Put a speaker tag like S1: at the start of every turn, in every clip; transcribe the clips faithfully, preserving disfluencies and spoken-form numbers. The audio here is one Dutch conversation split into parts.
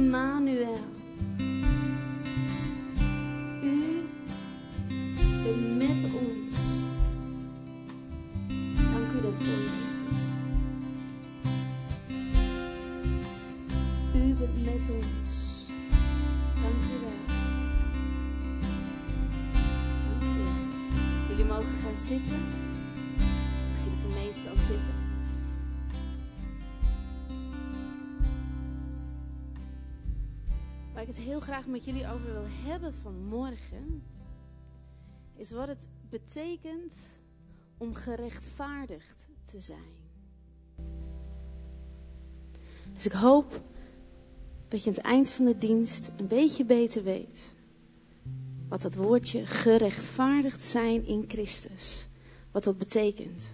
S1: Immanuel. U bent met ons. Dank u daarvoor, Jezus. U bent met ons. Dank u wel. Dank u wel. Jullie mogen gaan zitten. Ik zie dat de meesten al zitten. Waar ik het heel graag met jullie over wil hebben vanmorgen, is wat het betekent om gerechtvaardigd te zijn. Dus ik hoop dat je aan het eind van de dienst een beetje beter weet wat dat woordje gerechtvaardigd zijn in Christus, wat dat betekent.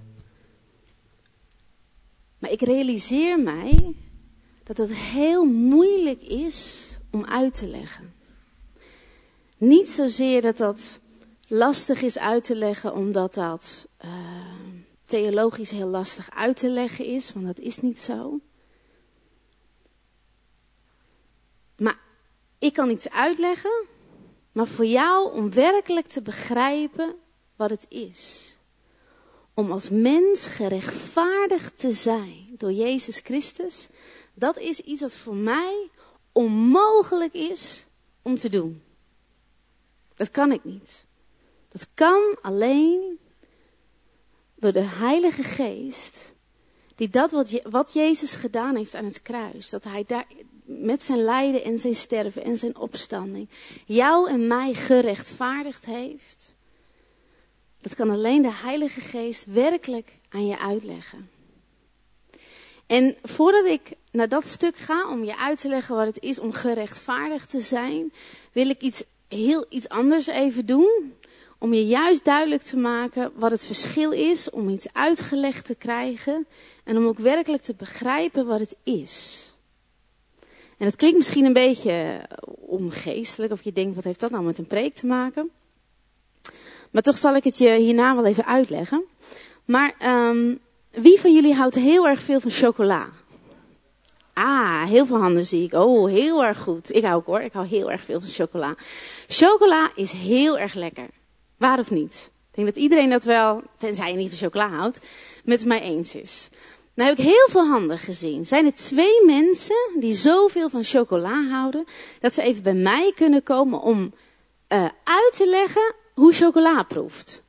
S1: Maar ik realiseer mij dat het heel moeilijk is om uit te leggen. Niet zozeer dat dat lastig is uit te leggen, omdat dat uh, theologisch heel lastig uit te leggen is, want dat is niet zo. Maar ik kan iets uitleggen, maar voor jou om werkelijk te begrijpen wat het is. Om als mens gerechtvaardigd te zijn door Jezus Christus, dat is iets wat voor mij onmogelijk is om te doen. Dat kan ik niet. Dat kan alleen door de Heilige Geest, die dat wat, Je- wat Jezus gedaan heeft aan het kruis, dat hij daar met zijn lijden en zijn sterven en zijn opstanding jou en mij gerechtvaardigd heeft. Dat kan alleen de Heilige Geest werkelijk aan je uitleggen. En voordat ik naar dat stuk ga om je uit te leggen wat het is om gerechtvaardigd te zijn, wil ik iets heel iets anders even doen. Om je juist duidelijk te maken wat het verschil is om iets uitgelegd te krijgen en om ook werkelijk te begrijpen wat het is. En dat klinkt misschien een beetje ongeestelijk, of je denkt, wat heeft dat nou met een preek te maken? Maar toch zal ik het je hierna wel even uitleggen. Maar um, wie van jullie houdt heel erg veel van chocola? Ah, heel veel handen zie ik. Oh, heel erg goed. Ik hou ook hoor, ik hou heel erg veel van chocola. Chocola is heel erg lekker. Waar of niet? Ik denk dat iedereen dat wel, tenzij je niet van chocola houdt, met mij eens is. Nou heb ik heel veel handen gezien. Zijn er twee mensen die zoveel van chocola houden, dat ze even bij mij kunnen komen om uh, uit te leggen hoe chocola proeft?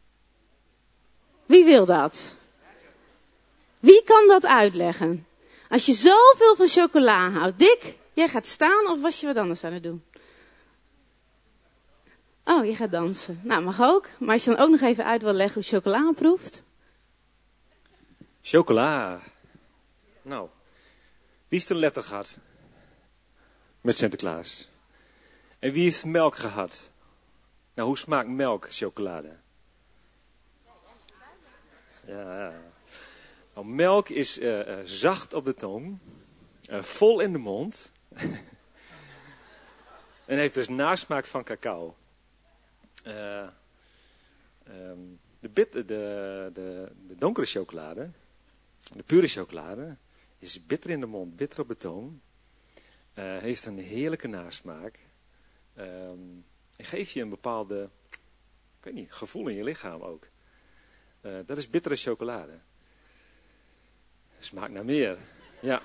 S1: Wie wil dat? Wie kan dat uitleggen? Als je zoveel van chocola houdt. Dick, jij gaat staan of was je wat anders aan het doen? Oh, je gaat dansen. Nou, mag ook. Maar als je dan ook nog even uit wil leggen hoe chocola proeft.
S2: Chocola. Nou, wie heeft een letter gehad? Met Sinterklaas. En wie heeft melk gehad? Nou, hoe smaakt melk chocolade? Ja. Nou, melk is uh, uh, zacht op de tong, uh, vol in de mond en heeft dus nasmaak van cacao. Uh, um, de, bit, de, de, de donkere chocolade, de pure chocolade, is bitter in de mond, bitter op de tong, uh, heeft een heerlijke nasmaak um, en geeft je een bepaalde, ik weet niet, gevoel in je lichaam ook. Uh, dat is bittere chocolade. Smaakt naar meer. Ja.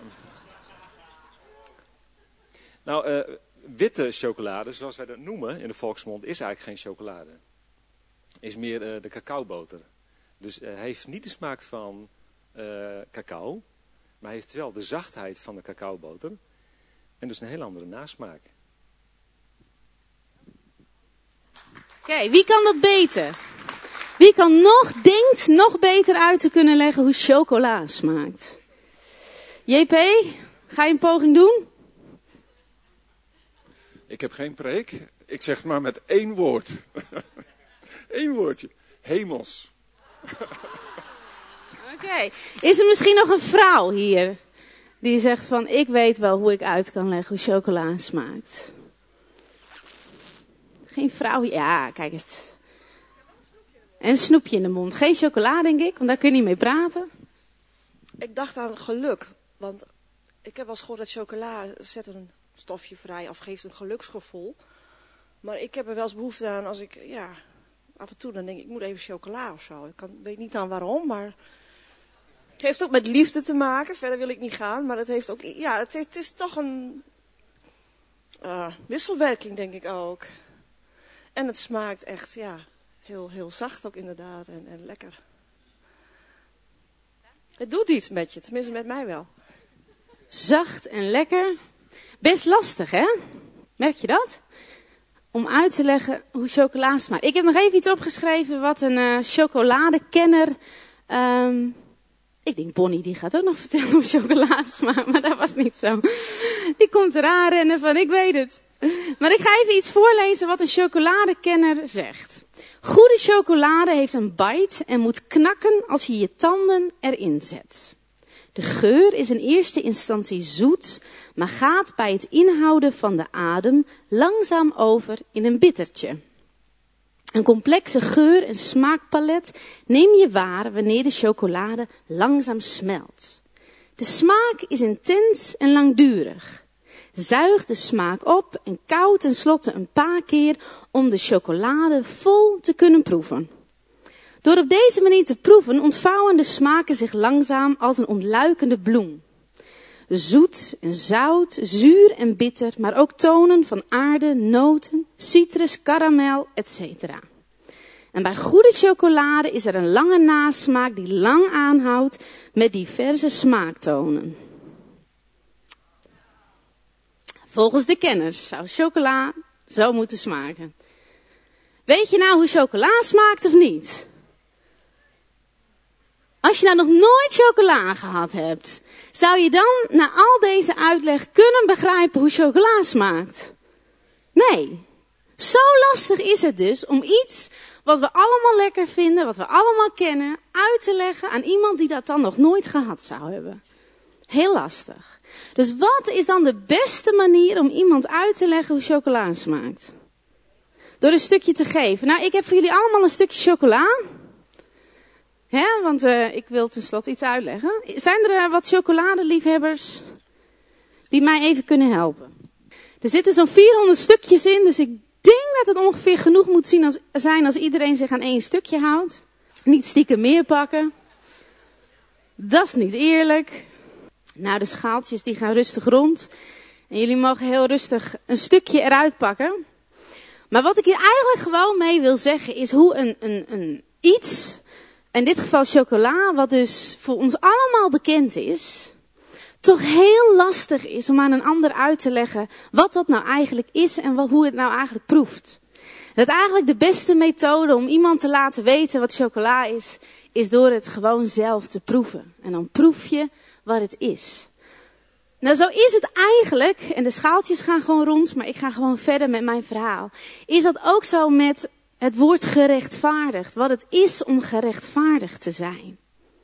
S2: Nou, uh, witte chocolade, zoals wij dat noemen in de volksmond, is eigenlijk geen chocolade. Is meer uh, de cacaoboter. Dus uh, hij heeft niet de smaak van uh, cacao, maar heeft wel de zachtheid van de cacaoboter. En dus een heel andere nasmaak.
S1: Oké, okay, wie kan dat beter? Wie kan nog, denkt nog beter uit te kunnen leggen hoe chocola smaakt? J P, ga je een poging doen?
S3: Ik heb geen preek. Ik zeg het maar met één woord. Eén woordje. Hemels.
S1: Oké. Okay. Is er misschien nog een vrouw hier die zegt van, ik weet wel hoe ik uit kan leggen hoe chocola smaakt? Geen vrouw? Ja, kijk eens. En een snoepje in de mond. Geen chocola, denk ik, want daar kun je niet mee praten.
S4: Ik dacht aan geluk, want ik heb wel eens gehoord dat chocola zet een stofje vrij of geeft een geluksgevoel. Maar ik heb er wel eens behoefte aan als ik, ja, af en toe dan denk ik, ik moet even chocola of zo. Ik kan, weet niet aan waarom, maar het heeft ook met liefde te maken. Verder wil ik niet gaan, maar het heeft ook, ja, het, het is toch een uh, wisselwerking, denk ik ook. En het smaakt echt, ja, heel, heel zacht ook inderdaad en, en lekker. Het doet iets met je, tenminste met mij wel.
S1: Zacht en lekker. Best lastig, hè? Merk je dat? Om uit te leggen hoe chocola smaakt. Ik heb nog even iets opgeschreven wat een uh, chocoladekenner... Um, ik denk Bonnie, die gaat ook nog vertellen hoe chocola smaakt, maar dat was niet zo. Die komt eraan rennen van, ik weet het. Maar ik ga even iets voorlezen wat een chocoladekenner zegt. Goede chocolade heeft een bite en moet knakken als je je tanden erin zet. De geur is in eerste instantie zoet, maar gaat bij het inhouden van de adem langzaam over in een bittertje. Een complexe geur- en smaakpalet neem je waar wanneer de chocolade langzaam smelt. De smaak is intens en langdurig. Zuig de smaak op en kauw tenslotte een paar keer om de chocolade vol te kunnen proeven. Door op deze manier te proeven ontvouwen de smaken zich langzaam als een ontluikende bloem. Zoet en zout, zuur en bitter, maar ook tonen van aarde, noten, citrus, karamel, et cetera. En bij goede chocolade is er een lange nasmaak die lang aanhoudt met diverse smaaktonen. Volgens de kenners zou chocola zo moeten smaken. Weet je nou hoe chocola smaakt of niet? Als je nou nog nooit chocola gehad hebt, zou je dan na al deze uitleg kunnen begrijpen hoe chocola smaakt? Nee. Zo lastig is het dus om iets wat we allemaal lekker vinden, wat we allemaal kennen, uit te leggen aan iemand die dat dan nog nooit gehad zou hebben. Heel lastig. Dus wat is dan de beste manier om iemand uit te leggen hoe chocola smaakt? Door een stukje te geven. Nou, ik heb voor jullie allemaal een stukje chocola. Hè, want uh, ik wil tenslotte iets uitleggen. Zijn er uh, wat chocoladeliefhebbers die mij even kunnen helpen? Er zitten zo'n vierhonderd stukjes in, dus ik denk dat het ongeveer genoeg moet zien als, zijn als iedereen zich aan één stukje houdt. Niet stiekem meer pakken. Dat is niet eerlijk. Nou, de schaaltjes die gaan rustig rond. En jullie mogen heel rustig een stukje eruit pakken. Maar wat ik hier eigenlijk gewoon mee wil zeggen is hoe een, een, een iets, in dit geval chocola, wat dus voor ons allemaal bekend is, toch heel lastig is om aan een ander uit te leggen wat dat nou eigenlijk is en wat, hoe het nou eigenlijk proeft. Dat eigenlijk de beste methode om iemand te laten weten wat chocola is, is door het gewoon zelf te proeven. En dan proef je wat het is. Nou, zo is het eigenlijk, en de schaaltjes gaan gewoon rond, maar ik ga gewoon verder met mijn verhaal. Is dat ook zo met het woord gerechtvaardigd, wat het is om gerechtvaardigd te zijn.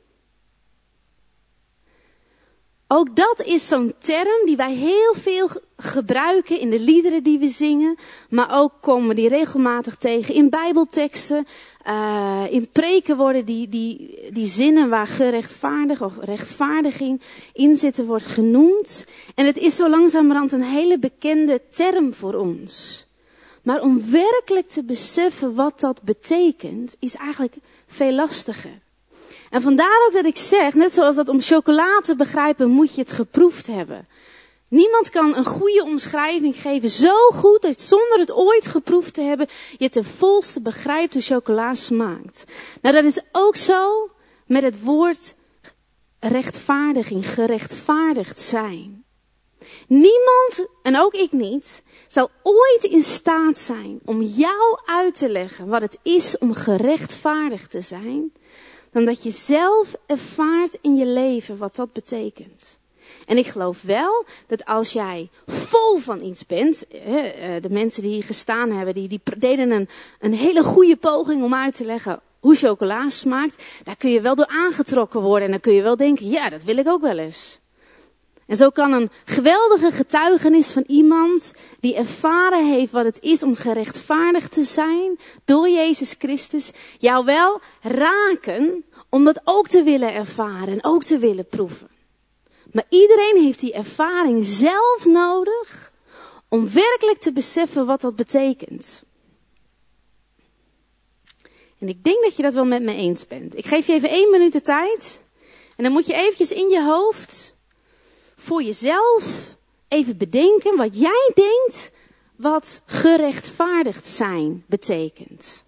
S1: Ook dat is zo'n term die wij heel veel gebruiken in de liederen die we zingen. Maar ook komen we die regelmatig tegen in bijbelteksten. Uh, in preken worden die, die, die zinnen waar gerechtvaardig of rechtvaardiging in zitten wordt genoemd. En het is zo langzamerhand een hele bekende term voor ons. Maar om werkelijk te beseffen wat dat betekent, is eigenlijk veel lastiger. En vandaar ook dat ik zeg, net zoals dat om chocola te begrijpen, moet je het geproefd hebben. Niemand kan een goede omschrijving geven zo goed dat zonder het ooit geproefd te hebben, je ten volste begrijpt hoe chocola smaakt. Nou, dat is ook zo met het woord rechtvaardiging, gerechtvaardigd zijn. Niemand, en ook ik niet, zal ooit in staat zijn om jou uit te leggen wat het is om gerechtvaardigd te zijn, dan dat je zelf ervaart in je leven wat dat betekent. En ik geloof wel dat als jij vol van iets bent, de mensen die hier gestaan hebben, die, die deden een, een hele goede poging om uit te leggen hoe chocola smaakt, daar kun je wel door aangetrokken worden en dan kun je wel denken, ja, dat wil ik ook wel eens. En zo kan een geweldige getuigenis van iemand die ervaren heeft wat het is om gerechtvaardigd te zijn door Jezus Christus, jou wel raken om dat ook te willen ervaren en ook te willen proeven. Maar iedereen heeft die ervaring zelf nodig Om werkelijk te beseffen wat dat betekent. En ik denk dat je dat wel met me eens bent. Ik geef je even één minuut de tijd. En dan moet je eventjes in je hoofd, voor jezelf, even bedenken wat jij denkt wat gerechtvaardigd zijn betekent.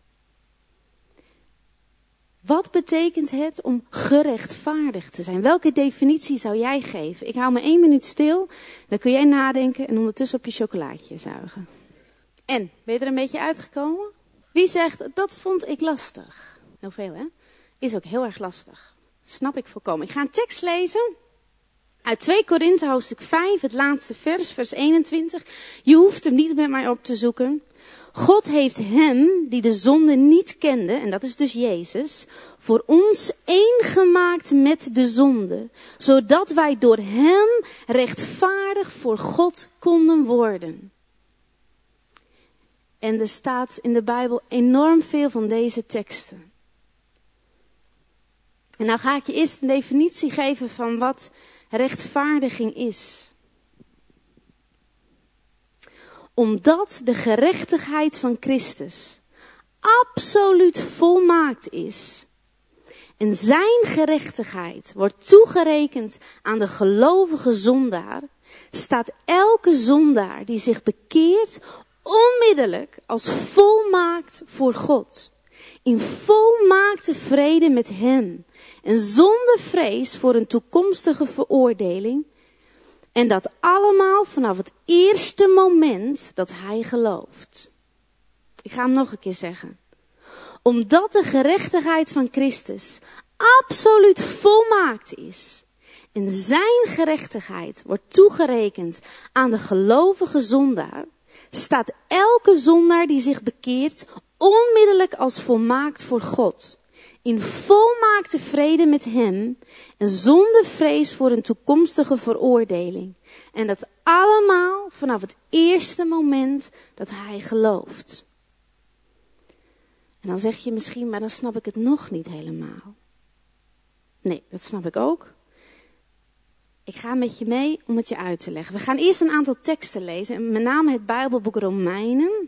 S1: Wat betekent het om gerechtvaardigd te zijn? Welke definitie zou jij geven? Ik hou me één minuut stil, dan kun jij nadenken en ondertussen op je chocolaatje zuigen. En, ben je er een beetje uitgekomen? Wie zegt, dat vond ik lastig? Heel veel, hè? Is ook heel erg lastig. Snap ik volkomen. Ik ga een tekst lezen uit twee Korinthe hoofdstuk vijf, het laatste vers, vers eenentwintig. Je hoeft hem niet met mij op te zoeken. God heeft hem, die de zonde niet kende, en dat is dus Jezus, voor ons één gemaakt met de zonde, zodat wij door hem rechtvaardig voor God konden worden. En er staat in de Bijbel enorm veel van deze teksten. En nou ga ik je eerst een definitie geven van wat rechtvaardiging is. Omdat de gerechtigheid van Christus absoluut volmaakt is. En zijn gerechtigheid wordt toegerekend aan de gelovige zondaar. Staat elke zondaar die zich bekeert onmiddellijk als volmaakt voor God. In volmaakte vrede met hem. En zonder vrees voor een toekomstige veroordeling. En dat allemaal vanaf het eerste moment dat hij gelooft. Ik ga hem nog een keer zeggen. Omdat de gerechtigheid van Christus absoluut volmaakt is. En zijn gerechtigheid wordt toegerekend aan de gelovige zondaar. Staat elke zondaar die zich bekeert onmiddellijk als volmaakt voor God. In volmaakte vrede met hem en zonder vrees voor een toekomstige veroordeling. En dat allemaal vanaf het eerste moment dat hij gelooft. En dan zeg je misschien, maar dan snap ik het nog niet helemaal. Nee, dat snap ik ook. Ik ga met je mee om het je uit te leggen. We gaan eerst een aantal teksten lezen, en met name het Bijbelboek Romeinen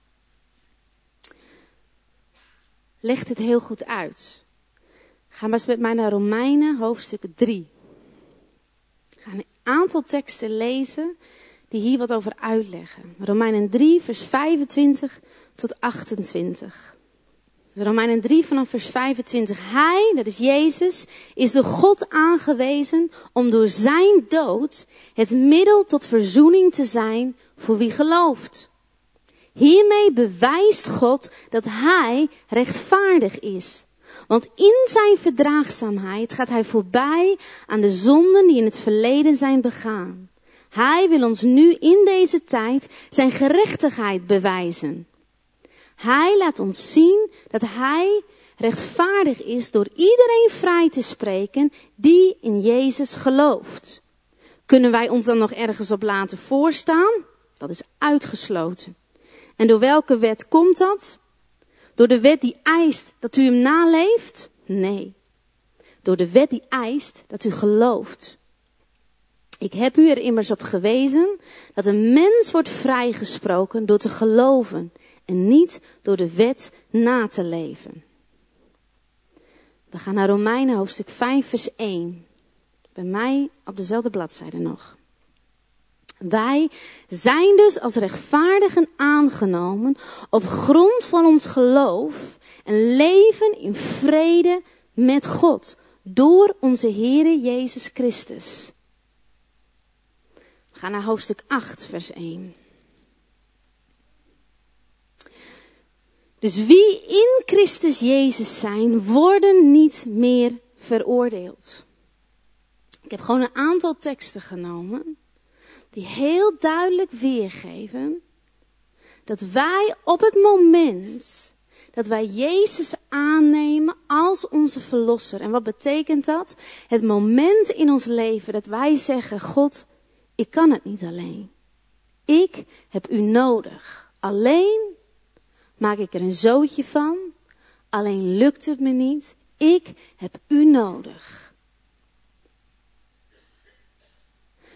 S1: legt het heel goed uit. Ga maar eens met mij naar Romeinen, hoofdstuk drie. We gaan een aantal teksten lezen die hier wat over uitleggen. Romeinen drie, vers vijfentwintig tot achtentwintig. Romeinen drie vanaf vers vijfentwintig. Hij, dat is Jezus, is door God aangewezen om door zijn dood het middel tot verzoening te zijn voor wie gelooft. Hiermee bewijst God dat hij rechtvaardig is. Want in zijn verdraagzaamheid gaat hij voorbij aan de zonden die in het verleden zijn begaan. Hij wil ons nu in deze tijd zijn gerechtigheid bewijzen. Hij laat ons zien dat hij rechtvaardig is door iedereen vrij te spreken die in Jezus gelooft. Kunnen wij ons dan nog ergens op laten voorstaan? Dat is uitgesloten. En door welke wet komt dat? Door de wet die eist dat u hem naleeft? Nee. Door de wet die eist dat u gelooft. Ik heb u er immers op gewezen dat een mens wordt vrijgesproken door te geloven en niet door de wet na te leven. We gaan naar Romeinen hoofdstuk vijf vers één. Bij mij op dezelfde bladzijde nog. Wij zijn dus als rechtvaardigen aangenomen op grond van ons geloof en leven in vrede met God door onze Heere Jezus Christus. We gaan naar hoofdstuk acht vers één. Dus wie in Christus Jezus zijn, worden niet meer veroordeeld. Ik heb gewoon een aantal teksten genomen die heel duidelijk weergeven dat wij op het moment dat wij Jezus aannemen als onze verlosser. En wat betekent dat? Het moment in ons leven dat wij zeggen, God, ik kan het niet alleen. Ik heb u nodig. Alleen maak ik er een zootje van. Alleen lukt het me niet. Ik heb u nodig.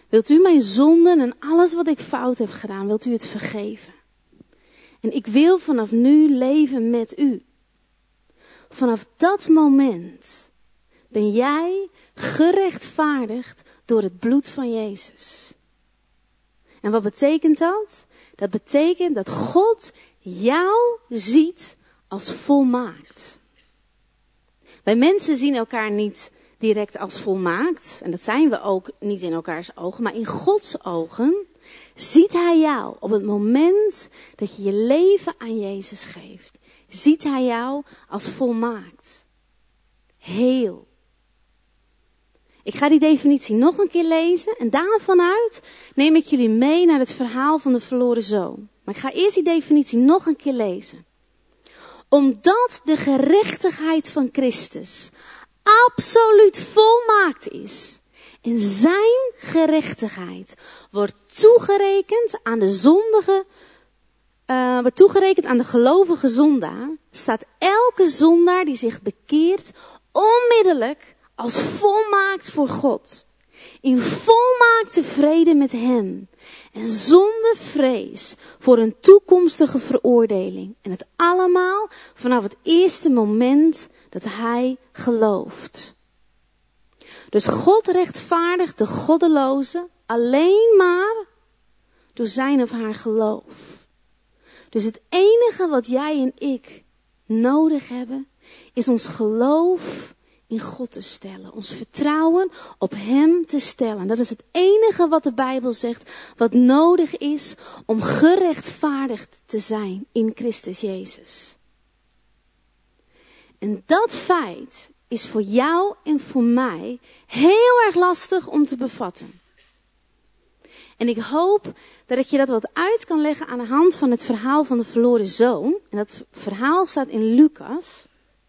S1: Wilt u mijn zonden en alles wat ik fout heb gedaan, wilt u het vergeven? En ik wil vanaf nu leven met u. Vanaf dat moment ben jij gerechtvaardigd door het bloed van Jezus. En wat betekent dat? Dat betekent dat God jou ziet als volmaakt. Wij mensen zien elkaar niet direct als volmaakt. En dat zijn we ook niet in elkaars ogen. Maar in Gods ogen ziet Hij jou op het moment dat je je leven aan Jezus geeft. Ziet Hij jou als volmaakt. Heel. Ik ga die definitie nog een keer lezen. En daarvanuit neem ik jullie mee naar het verhaal van de verloren zoon. Maar ik ga eerst die definitie nog een keer lezen. Omdat de gerechtigheid van Christus absoluut volmaakt is. En zijn gerechtigheid wordt toegerekend aan de zondige, uh, wordt toegerekend aan de gelovige zondaar. Staat elke zondaar die zich bekeert onmiddellijk als volmaakt voor God. In volmaakte vrede met hem. En zonder vrees voor een toekomstige veroordeling. En het allemaal vanaf het eerste moment dat hij gelooft. Dus God rechtvaardigt de goddeloze alleen maar door zijn of haar geloof. Dus het enige wat jij en ik nodig hebben, is ons geloof in God te stellen. Ons vertrouwen op hem te stellen. Dat is het enige wat de Bijbel zegt, wat nodig is om gerechtvaardigd te zijn in Christus Jezus. En dat feit is voor jou en voor mij heel erg lastig om te bevatten. En ik hoop dat ik je dat wat uit kan leggen aan de hand van het verhaal van de verloren zoon. En dat verhaal staat in Lucas.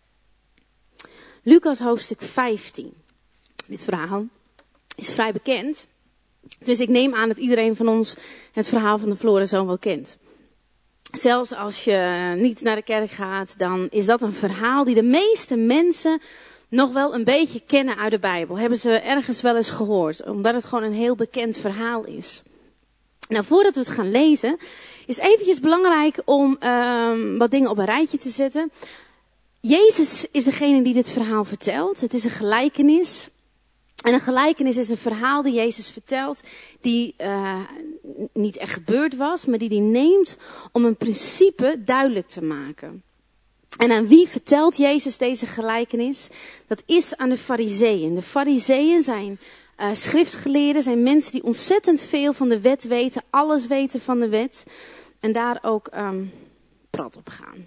S1: Lucas hoofdstuk vijftien. Dit verhaal is vrij bekend. Dus ik neem aan dat iedereen van ons het verhaal van de verloren zoon wel kent. Zelfs als je niet naar de kerk gaat, dan is dat een verhaal die de meeste mensen nog wel een beetje kennen uit de Bijbel. Hebben ze ergens wel eens gehoord, omdat het gewoon een heel bekend verhaal is. Nou, voordat we het gaan lezen, is het eventjes belangrijk om um, wat dingen op een rijtje te zetten. Jezus is degene die dit verhaal vertelt. Het is een gelijkenis. En een gelijkenis is een verhaal die Jezus vertelt, die uh, niet echt gebeurd was, maar die hij neemt om een principe duidelijk te maken. En aan wie vertelt Jezus deze gelijkenis? Dat is aan de Farizeeën. De Farizeeën zijn uh, schriftgeleerden, zijn mensen die ontzettend veel van de wet weten, alles weten van de wet. En daar ook um, prat op gaan.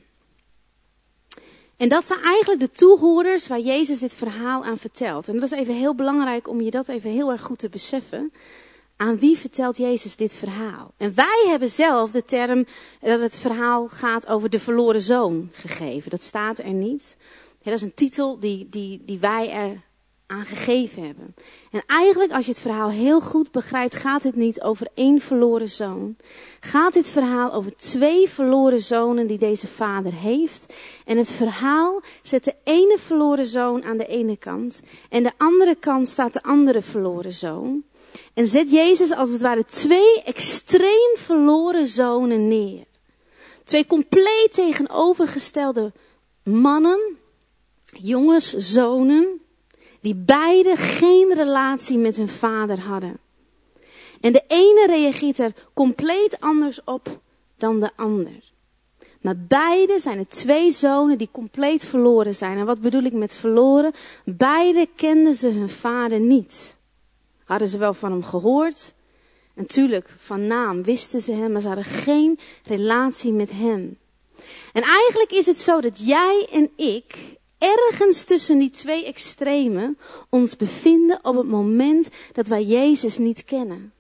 S1: En dat zijn eigenlijk de toehoorders waar Jezus dit verhaal aan vertelt. En dat is even heel belangrijk om je dat even heel erg goed te beseffen. Aan wie vertelt Jezus dit verhaal? En wij hebben zelf de term dat het verhaal gaat over de verloren zoon gegeven. Dat staat er niet. Ja, dat is een titel die, die, die wij er aan gegeven hebben. En eigenlijk als je het verhaal heel goed begrijpt, gaat het niet over één verloren zoon. Gaat dit verhaal over twee verloren zonen die deze vader heeft. En het verhaal zet de ene verloren zoon aan de ene kant. En de andere kant staat de andere verloren zoon. En zet Jezus als het ware twee extreem verloren zonen neer. Twee compleet tegenovergestelde mannen, jongens, zonen, die beide geen relatie met hun vader hadden. En de ene reageert er compleet anders op dan de ander. Maar beide zijn er twee zonen die compleet verloren zijn. En wat bedoel ik met verloren? Beide kenden ze hun vader niet. Hadden ze wel van hem gehoord. En tuurlijk, van naam wisten ze hem, maar ze hadden geen relatie met hem. En eigenlijk is het zo dat jij en ik ergens tussen die twee extremen ons bevinden op het moment dat wij Jezus niet kennen.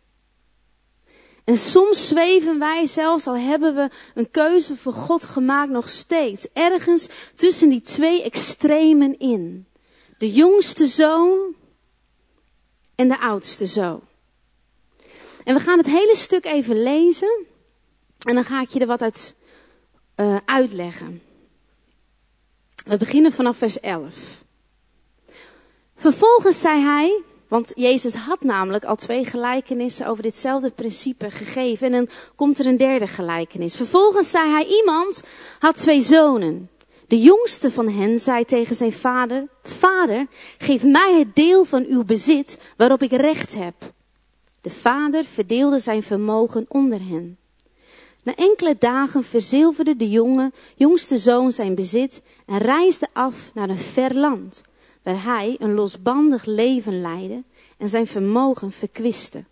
S1: En soms zweven wij zelfs, al hebben we een keuze voor God gemaakt, nog steeds ergens tussen die twee extremen in. De jongste zoon en de oudste zoon. En we gaan het hele stuk even lezen en dan ga ik je er wat uit uh, uitleggen. We beginnen vanaf vers elf. Vervolgens zei hij, Want Jezus had namelijk al twee gelijkenissen over ditzelfde principe gegeven. En dan komt er een derde gelijkenis. Vervolgens zei hij, iemand had twee zonen. De jongste van hen zei tegen zijn vader, vader, geef mij het deel van uw bezit waarop ik recht heb. De vader verdeelde zijn vermogen onder hen. Na enkele dagen verzilverde de jonge, jongste zoon zijn bezit en reisde af naar een ver land, waar hij een losbandig leven leidde en zijn vermogen verkwiste.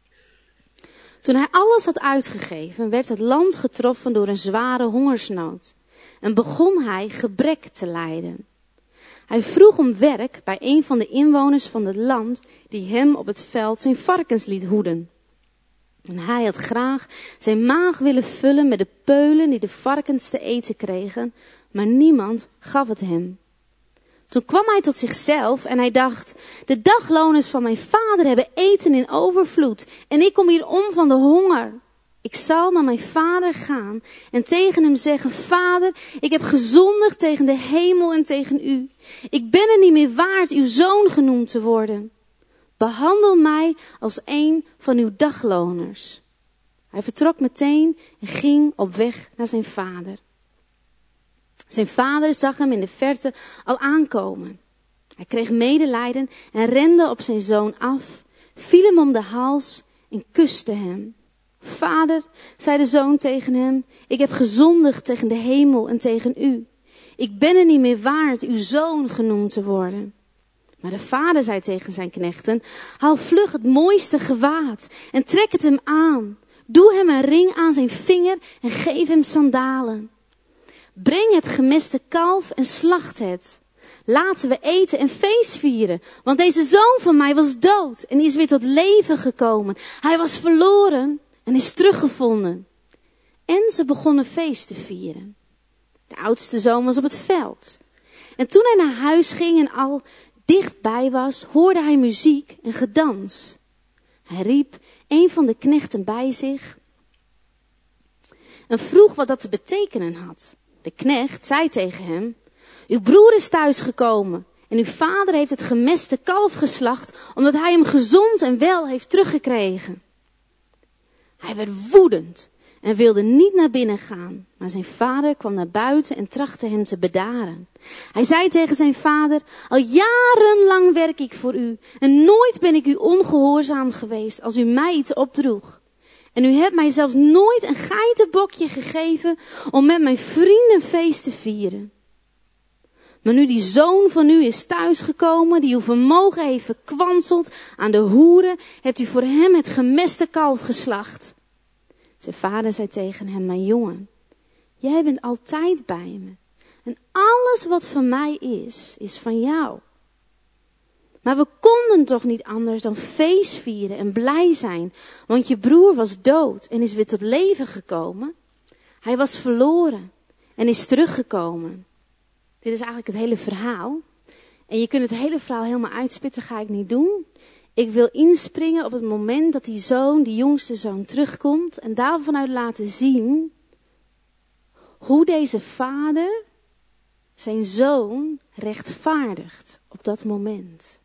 S1: Toen hij alles had uitgegeven, werd het land getroffen door een zware hongersnood en begon hij gebrek te lijden. Hij vroeg om werk bij een van de inwoners van het land die hem op het veld zijn varkens liet hoeden. En hij had graag zijn maag willen vullen met de peulen die de varkens te eten kregen, maar niemand gaf het hem. Toen kwam hij tot zichzelf en hij dacht, de dagloners van mijn vader hebben eten in overvloed en ik kom hier om van de honger. Ik zal naar mijn vader gaan en tegen hem zeggen, vader, ik heb gezondigd tegen de hemel en tegen u. Ik ben er niet meer waard uw zoon genoemd te worden. Behandel mij als een van uw dagloners. Hij vertrok meteen en ging op weg naar zijn vader. Zijn vader zag hem in de verte al aankomen. Hij kreeg medelijden en rende op zijn zoon af, viel hem om de hals en kuste hem. Vader, zei de zoon tegen hem, ik heb gezondigd tegen de hemel en tegen u. Ik ben er niet meer waard uw zoon genoemd te worden. Maar de vader zei tegen zijn knechten, haal vlug het mooiste gewaad en trek het hem aan. Doe hem een ring aan zijn vinger en geef hem sandalen. Breng het gemeste kalf en slacht het. Laten we eten en feest vieren, want deze zoon van mij was dood en is weer tot leven gekomen. Hij was verloren en is teruggevonden. En ze begonnen feest te vieren. De oudste zoon was op het veld. En toen hij naar huis ging en al dichtbij was, hoorde hij muziek en gedans. Hij riep een van de knechten bij zich en vroeg wat dat te betekenen had. De knecht zei tegen hem, uw broer is thuisgekomen en uw vader heeft het gemeste kalf geslacht, omdat hij hem gezond en wel heeft teruggekregen. Hij werd woedend en wilde niet naar binnen gaan, maar zijn vader kwam naar buiten en trachtte hem te bedaren. Hij zei tegen zijn vader, al jarenlang werk ik voor u en nooit ben ik u ongehoorzaam geweest als u mij iets opdroeg. En u hebt mij zelfs nooit een geitenbokje gegeven om met mijn vrienden feest te vieren. Maar nu die zoon van u is thuisgekomen, die uw vermogen heeft verkwanseld aan de hoeren, hebt u voor hem het gemeste kalf geslacht. Zijn vader zei tegen hem, mijn jongen, jij bent altijd bij me. En alles wat van mij is, is van jou. Maar we konden toch niet anders dan feest vieren en blij zijn, want je broer was dood en is weer tot leven gekomen. Hij was verloren en is teruggekomen. Dit is eigenlijk het hele verhaal. En je kunt het hele verhaal helemaal uitspitten, ga ik niet doen. Ik wil inspringen op het moment dat die zoon, die jongste zoon, terugkomt en daarvanuit laten zien hoe deze vader zijn zoon rechtvaardigt op dat moment.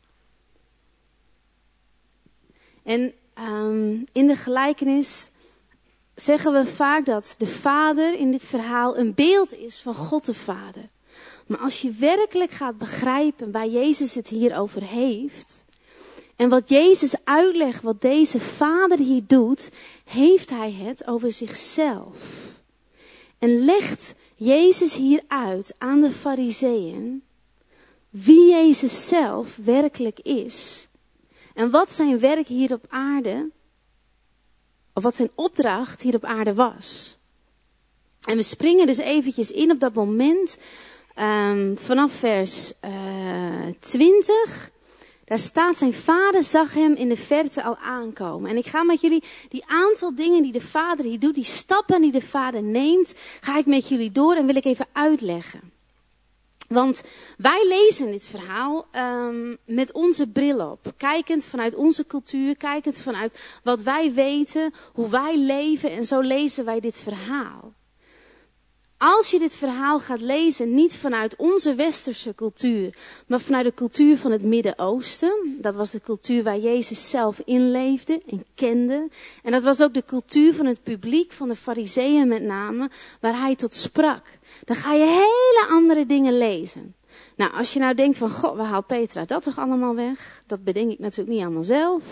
S1: En um, in de gelijkenis zeggen we vaak dat de vader in dit verhaal een beeld is van God de Vader. Maar als je werkelijk gaat begrijpen waar Jezus het hier over heeft, en wat Jezus uitlegt wat deze vader hier doet, heeft hij het over zichzelf. En legt Jezus hier uit aan de Farizeeën wie Jezus zelf werkelijk is. En wat zijn werk hier op aarde, of wat zijn opdracht hier op aarde was. En we springen dus eventjes in op dat moment, um, vanaf vers uh, twintig. Daar staat, zijn vader zag hem in de verte al aankomen. En ik ga met jullie die aantal dingen die de vader hier doet, die stappen die de vader neemt, ga ik met jullie door en wil ik even uitleggen. Want wij lezen dit verhaal um, met onze bril op. Kijkend vanuit onze cultuur, kijkend vanuit wat wij weten, hoe wij leven. En zo lezen wij dit verhaal. Als je dit verhaal gaat lezen, niet vanuit onze westerse cultuur, maar vanuit de cultuur van het Midden-Oosten. Dat was de cultuur waar Jezus zelf inleefde en kende. En dat was ook de cultuur van het publiek, van de Farizeeën met name, waar hij tot sprak. Dan ga je hele andere dingen lezen. Nou, als je nou denkt van, goh, waar haalt Petra dat toch allemaal weg? Dat bedenk ik natuurlijk niet allemaal zelf.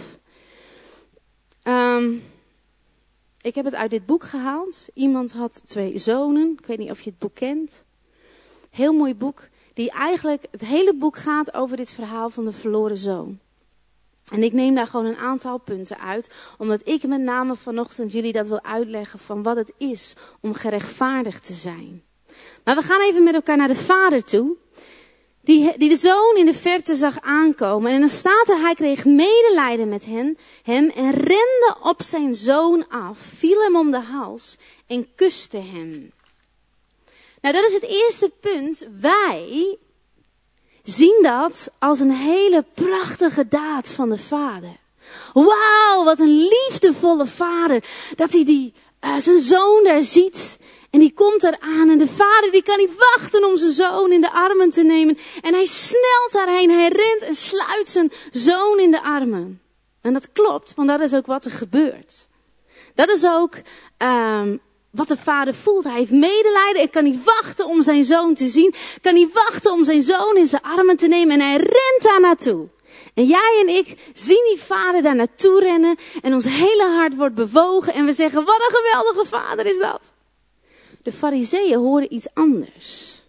S1: Um, ik heb het uit dit boek gehaald. Iemand had twee zonen. Ik weet niet of je het boek kent. Heel mooi boek. Die eigenlijk, het hele boek gaat over dit verhaal van de verloren zoon. En ik neem daar gewoon een aantal punten uit. Omdat ik met name vanochtend jullie dat wil uitleggen van wat het is om gerechtvaardigd te zijn. Maar we gaan even met elkaar naar de vader toe. Die, die de zoon in de verte zag aankomen. En dan staat er, hij kreeg medelijden met hen, hem en rende op zijn zoon af, viel hem om de hals en kuste hem. Nou, dat is het eerste punt. Wij zien dat als een hele prachtige daad van de vader. Wauw, wat een liefdevolle vader. Dat hij die, uh, zijn zoon daar ziet. En die komt eraan en de vader die kan niet wachten om zijn zoon in de armen te nemen. En hij snelt daarheen, hij rent en sluit zijn zoon in de armen. En dat klopt, want dat is ook wat er gebeurt. Dat is ook um, wat de vader voelt. Hij heeft medelijden en kan niet wachten om zijn zoon te zien. Kan niet wachten om zijn zoon in zijn armen te nemen en hij rent daar naartoe. En jij en ik zien die vader daar naartoe rennen en ons hele hart wordt bewogen. En we zeggen, wat een geweldige vader is dat. De Farizeeën hoorden iets anders.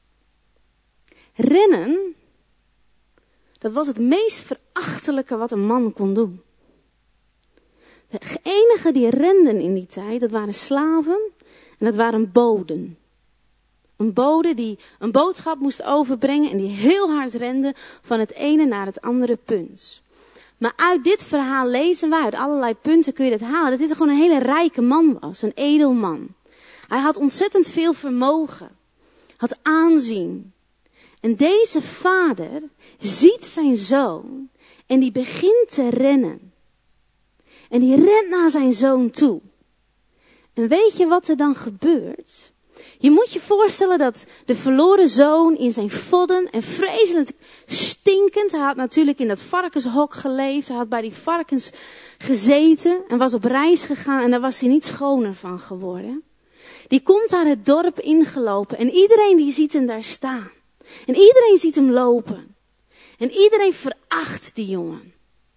S1: Rennen, dat was het meest verachtelijke wat een man kon doen. De enigen die renden in die tijd, dat waren slaven en dat waren boden. Een bode die een boodschap moest overbrengen en die heel hard rende van het ene naar het andere punt. Maar uit dit verhaal lezen we, uit allerlei punten kun je het halen, dat dit gewoon een hele rijke man was, een edelman. Hij had ontzettend veel vermogen, had aanzien. En deze vader ziet zijn zoon en die begint te rennen. En die rent naar zijn zoon toe. En weet je wat er dan gebeurt? Je moet je voorstellen dat de verloren zoon in zijn vodden en vreselijk stinkend. Hij had natuurlijk in dat varkenshok geleefd. Hij had bij die varkens gezeten en was op reis gegaan en daar was hij niet schoner van geworden. Die komt daar het dorp ingelopen en iedereen die ziet hem daar staan. En iedereen ziet hem lopen. En iedereen veracht die jongen.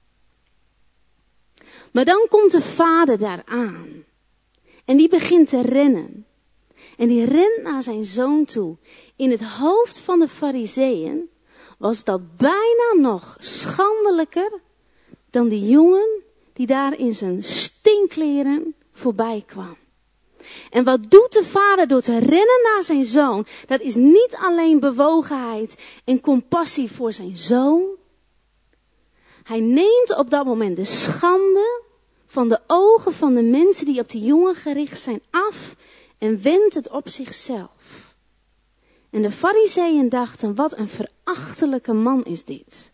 S1: Maar dan komt de vader daar aan. En die begint te rennen. En die rent naar zijn zoon toe. In het hoofd van de Farizeeën was dat bijna nog schandelijker dan die jongen die daar in zijn stinkkleren voorbij kwam. En wat doet de vader door te rennen naar zijn zoon? Dat is niet alleen bewogenheid en compassie voor zijn zoon. Hij neemt op dat moment de schande van de ogen van de mensen die op die jongen gericht zijn af en wendt het op zichzelf. En de Farizeeën dachten, wat een verachtelijke man is dit.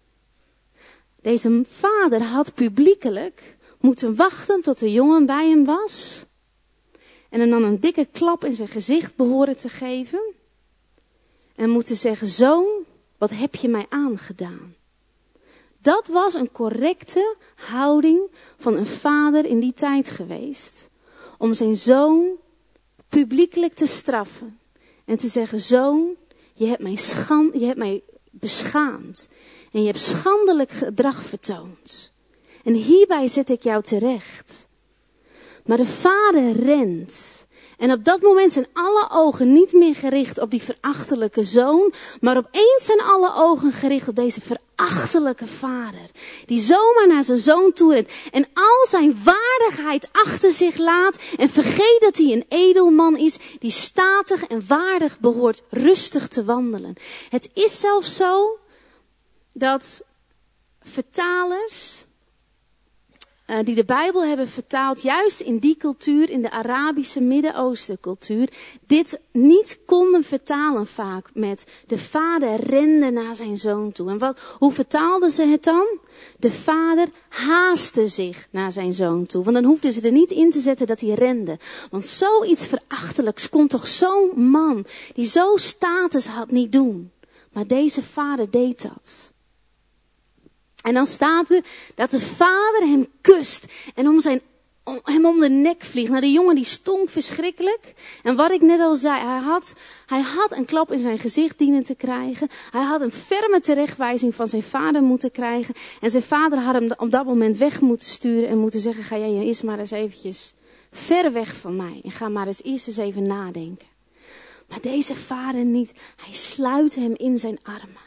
S1: Deze vader had publiekelijk moeten wachten tot de jongen bij hem was. En hem dan een dikke klap in zijn gezicht behoren te geven. En moeten zeggen, zoon, wat heb je mij aangedaan? Dat was een correcte houding van een vader in die tijd geweest. Om zijn zoon publiekelijk te straffen. En te zeggen, zoon, je hebt mij, schand, je hebt mij beschaamd. En je hebt schandelijk gedrag vertoond. En hierbij zet ik jou terecht. Maar de vader rent. En op dat moment zijn alle ogen niet meer gericht op die verachtelijke zoon. Maar opeens zijn alle ogen gericht op deze verachtelijke vader. Die zomaar naar zijn zoon toe rent. En al zijn waardigheid achter zich laat. En vergeet dat hij een edelman is. Die statig en waardig behoort rustig te wandelen. Het is zelfs zo dat vertalers uh, die de Bijbel hebben vertaald, juist in die cultuur, in de Arabische Midden-Oosten cultuur, dit niet konden vertalen vaak met de vader rende naar zijn zoon toe. En wat, hoe vertaalden ze het dan? De vader haastte zich naar zijn zoon toe. Want dan hoefden ze er niet in te zetten dat hij rende. Want zoiets verachtelijks kon toch zo'n man, die zo status had, niet doen. Maar deze vader deed dat. En dan staat er dat de vader hem kust en om zijn, om, hem om de nek vliegt. Nou, de jongen die stonk verschrikkelijk. En wat ik net al zei, hij had, hij had een klap in zijn gezicht dienen te krijgen. Hij had een ferme terechtwijzing van zijn vader moeten krijgen. En zijn vader had hem op dat moment weg moeten sturen en moeten zeggen, ga jij eerst maar eens eventjes ver weg van mij. En ga maar eens eerst eens even nadenken. Maar deze vader niet. Hij sluit hem in zijn armen.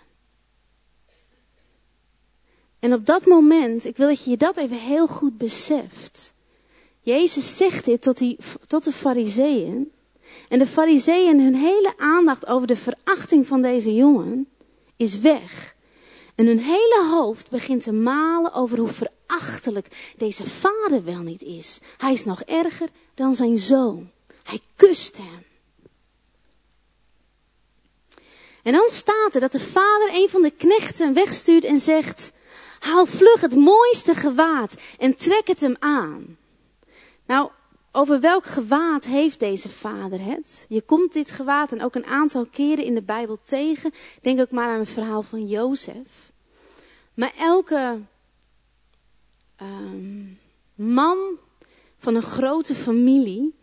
S1: En op dat moment, ik wil dat je je dat even heel goed beseft. Jezus zegt dit tot, die, tot de farizeeën. En de farizeeën, hun hele aandacht over de verachting van deze jongen is weg. En hun hele hoofd begint te malen over hoe verachtelijk deze vader wel niet is. Hij is nog erger dan zijn zoon. Hij kust hem. En dan staat er dat de vader een van de knechten wegstuurt en zegt, haal vlug het mooiste gewaad en trek het hem aan. Nou, over welk gewaad heeft deze vader het? Je komt dit gewaad en ook een aantal keren in de Bijbel tegen. Denk ook maar aan het verhaal van Jozef. Maar elke um, man van een grote familie,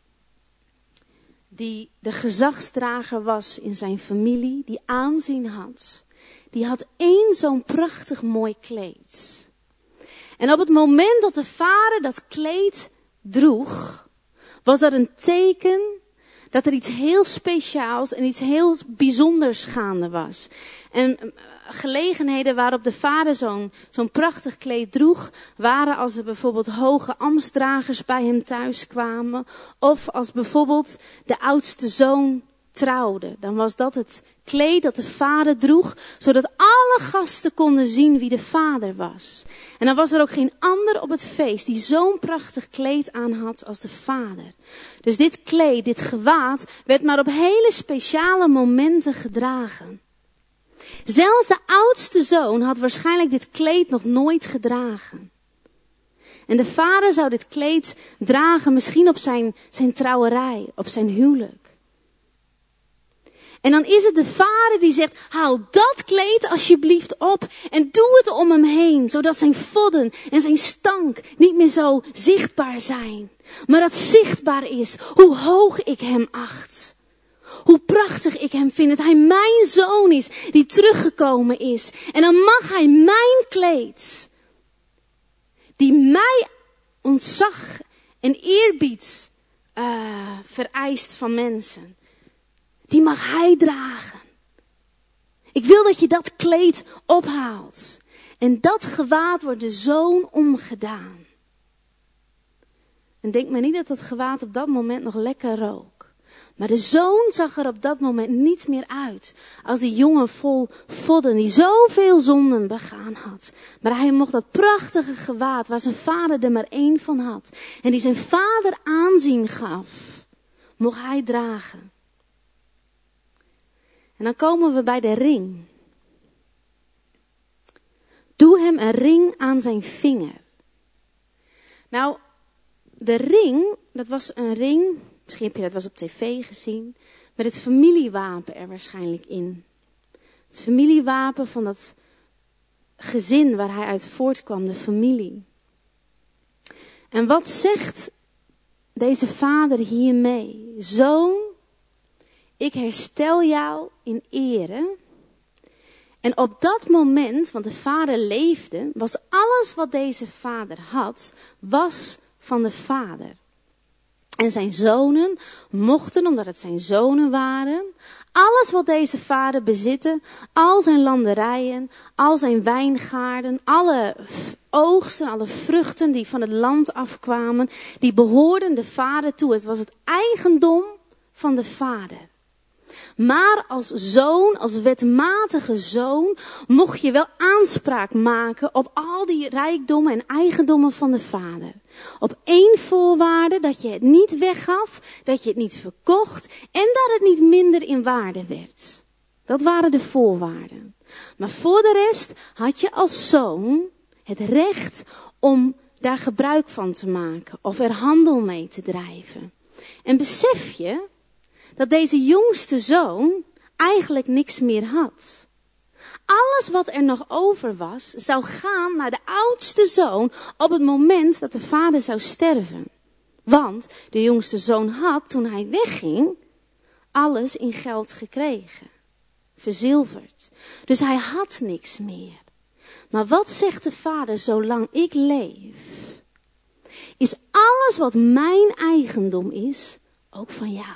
S1: die de gezagsdrager was in zijn familie, die aanzien had, die had één zo'n prachtig mooi kleed. En op het moment dat de vader dat kleed droeg, was dat een teken dat er iets heel speciaals en iets heel bijzonders gaande was. En gelegenheden waarop de vader zo'n, zo'n prachtig kleed droeg, waren als er bijvoorbeeld hoge ambtsdragers bij hem thuis kwamen, of als bijvoorbeeld de oudste zoon trouwde. Dan was dat het kleed dat de vader droeg, zodat alle gasten konden zien wie de vader was. En dan was er ook geen ander op het feest die zo'n prachtig kleed aan had als de vader. Dus dit kleed, dit gewaad, werd maar op hele speciale momenten gedragen. Zelfs de oudste zoon had waarschijnlijk dit kleed nog nooit gedragen. En de vader zou dit kleed dragen misschien op zijn, zijn trouwerij, op zijn huwelijk. En dan is het de vader die zegt, haal dat kleed alsjeblieft op en doe het om hem heen, zodat zijn vodden en zijn stank niet meer zo zichtbaar zijn. Maar dat zichtbaar is hoe hoog ik hem acht. Hoe prachtig ik hem vind, dat hij mijn zoon is die teruggekomen is. En dan mag hij mijn kleed, die mij ontzag en eerbied uh, vereist van mensen, die mag hij dragen. Ik wil dat je dat kleed ophaalt. En dat gewaad wordt de zoon omgedaan. En denk maar niet dat dat gewaad op dat moment nog lekker rook. Maar de zoon zag er op dat moment niet meer uit als die jongen vol vodden die zoveel zonden begaan had. Maar hij mocht dat prachtige gewaad waar zijn vader er maar één van had en die zijn vader aanzien gaf, mocht hij dragen. En dan komen we bij de ring. Doe hem een ring aan zijn vinger. Nou, de ring, dat was een ring, misschien heb je dat wel eens op tv gezien, met het familiewapen er waarschijnlijk in. Het familiewapen van dat gezin waar hij uit voortkwam, de familie. En wat zegt deze vader hiermee? Zoon, ik herstel jou in ere. En op dat moment, want de vader leefde, was alles wat deze vader had, was van de vader. En zijn zonen mochten, omdat het zijn zonen waren, alles wat deze vader bezitte, al zijn landerijen, al zijn wijngaarden, alle oogsten, alle vruchten die van het land afkwamen, die behoorden de vader toe. Het was het eigendom van de vader. Maar als zoon, als wetmatige zoon, mocht je wel aanspraak maken op al die rijkdommen en eigendommen van de vader. Op één voorwaarde, dat je het niet weggaf, dat je het niet verkocht en dat het niet minder in waarde werd. Dat waren de voorwaarden. Maar voor de rest had je als zoon het recht om daar gebruik van te maken of er handel mee te drijven. En besef je dat deze jongste zoon eigenlijk niks meer had. Alles wat er nog over was, zou gaan naar de oudste zoon op het moment dat de vader zou sterven. Want de jongste zoon had, toen hij wegging, alles in geld gekregen. Verzilverd. Dus hij had niks meer. Maar wat zegt de vader, zolang ik leef, is alles wat mijn eigendom is, ook van jou.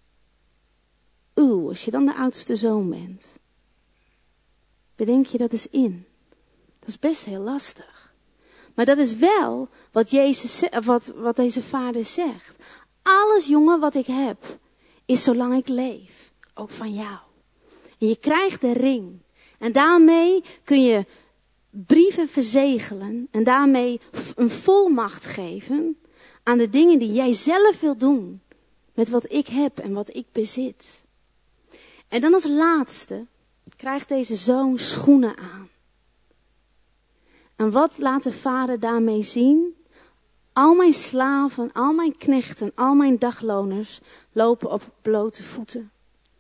S1: Oeh, als je dan de oudste zoon bent. Bedenk je dat eens in. Dat is best heel lastig. Maar dat is wel wat, Jezus, wat, wat deze vader zegt. Alles, jongen, wat ik heb, is zolang ik leef, ook van jou. En je krijgt de ring. En daarmee kun je brieven verzegelen. En daarmee een volmacht geven aan de dingen die jij zelf wilt doen. Met wat ik heb en wat ik bezit. En dan als laatste krijgt deze zoon schoenen aan. En wat laat de vader daarmee zien? Al mijn slaven, al mijn knechten, al mijn dagloners lopen op blote voeten.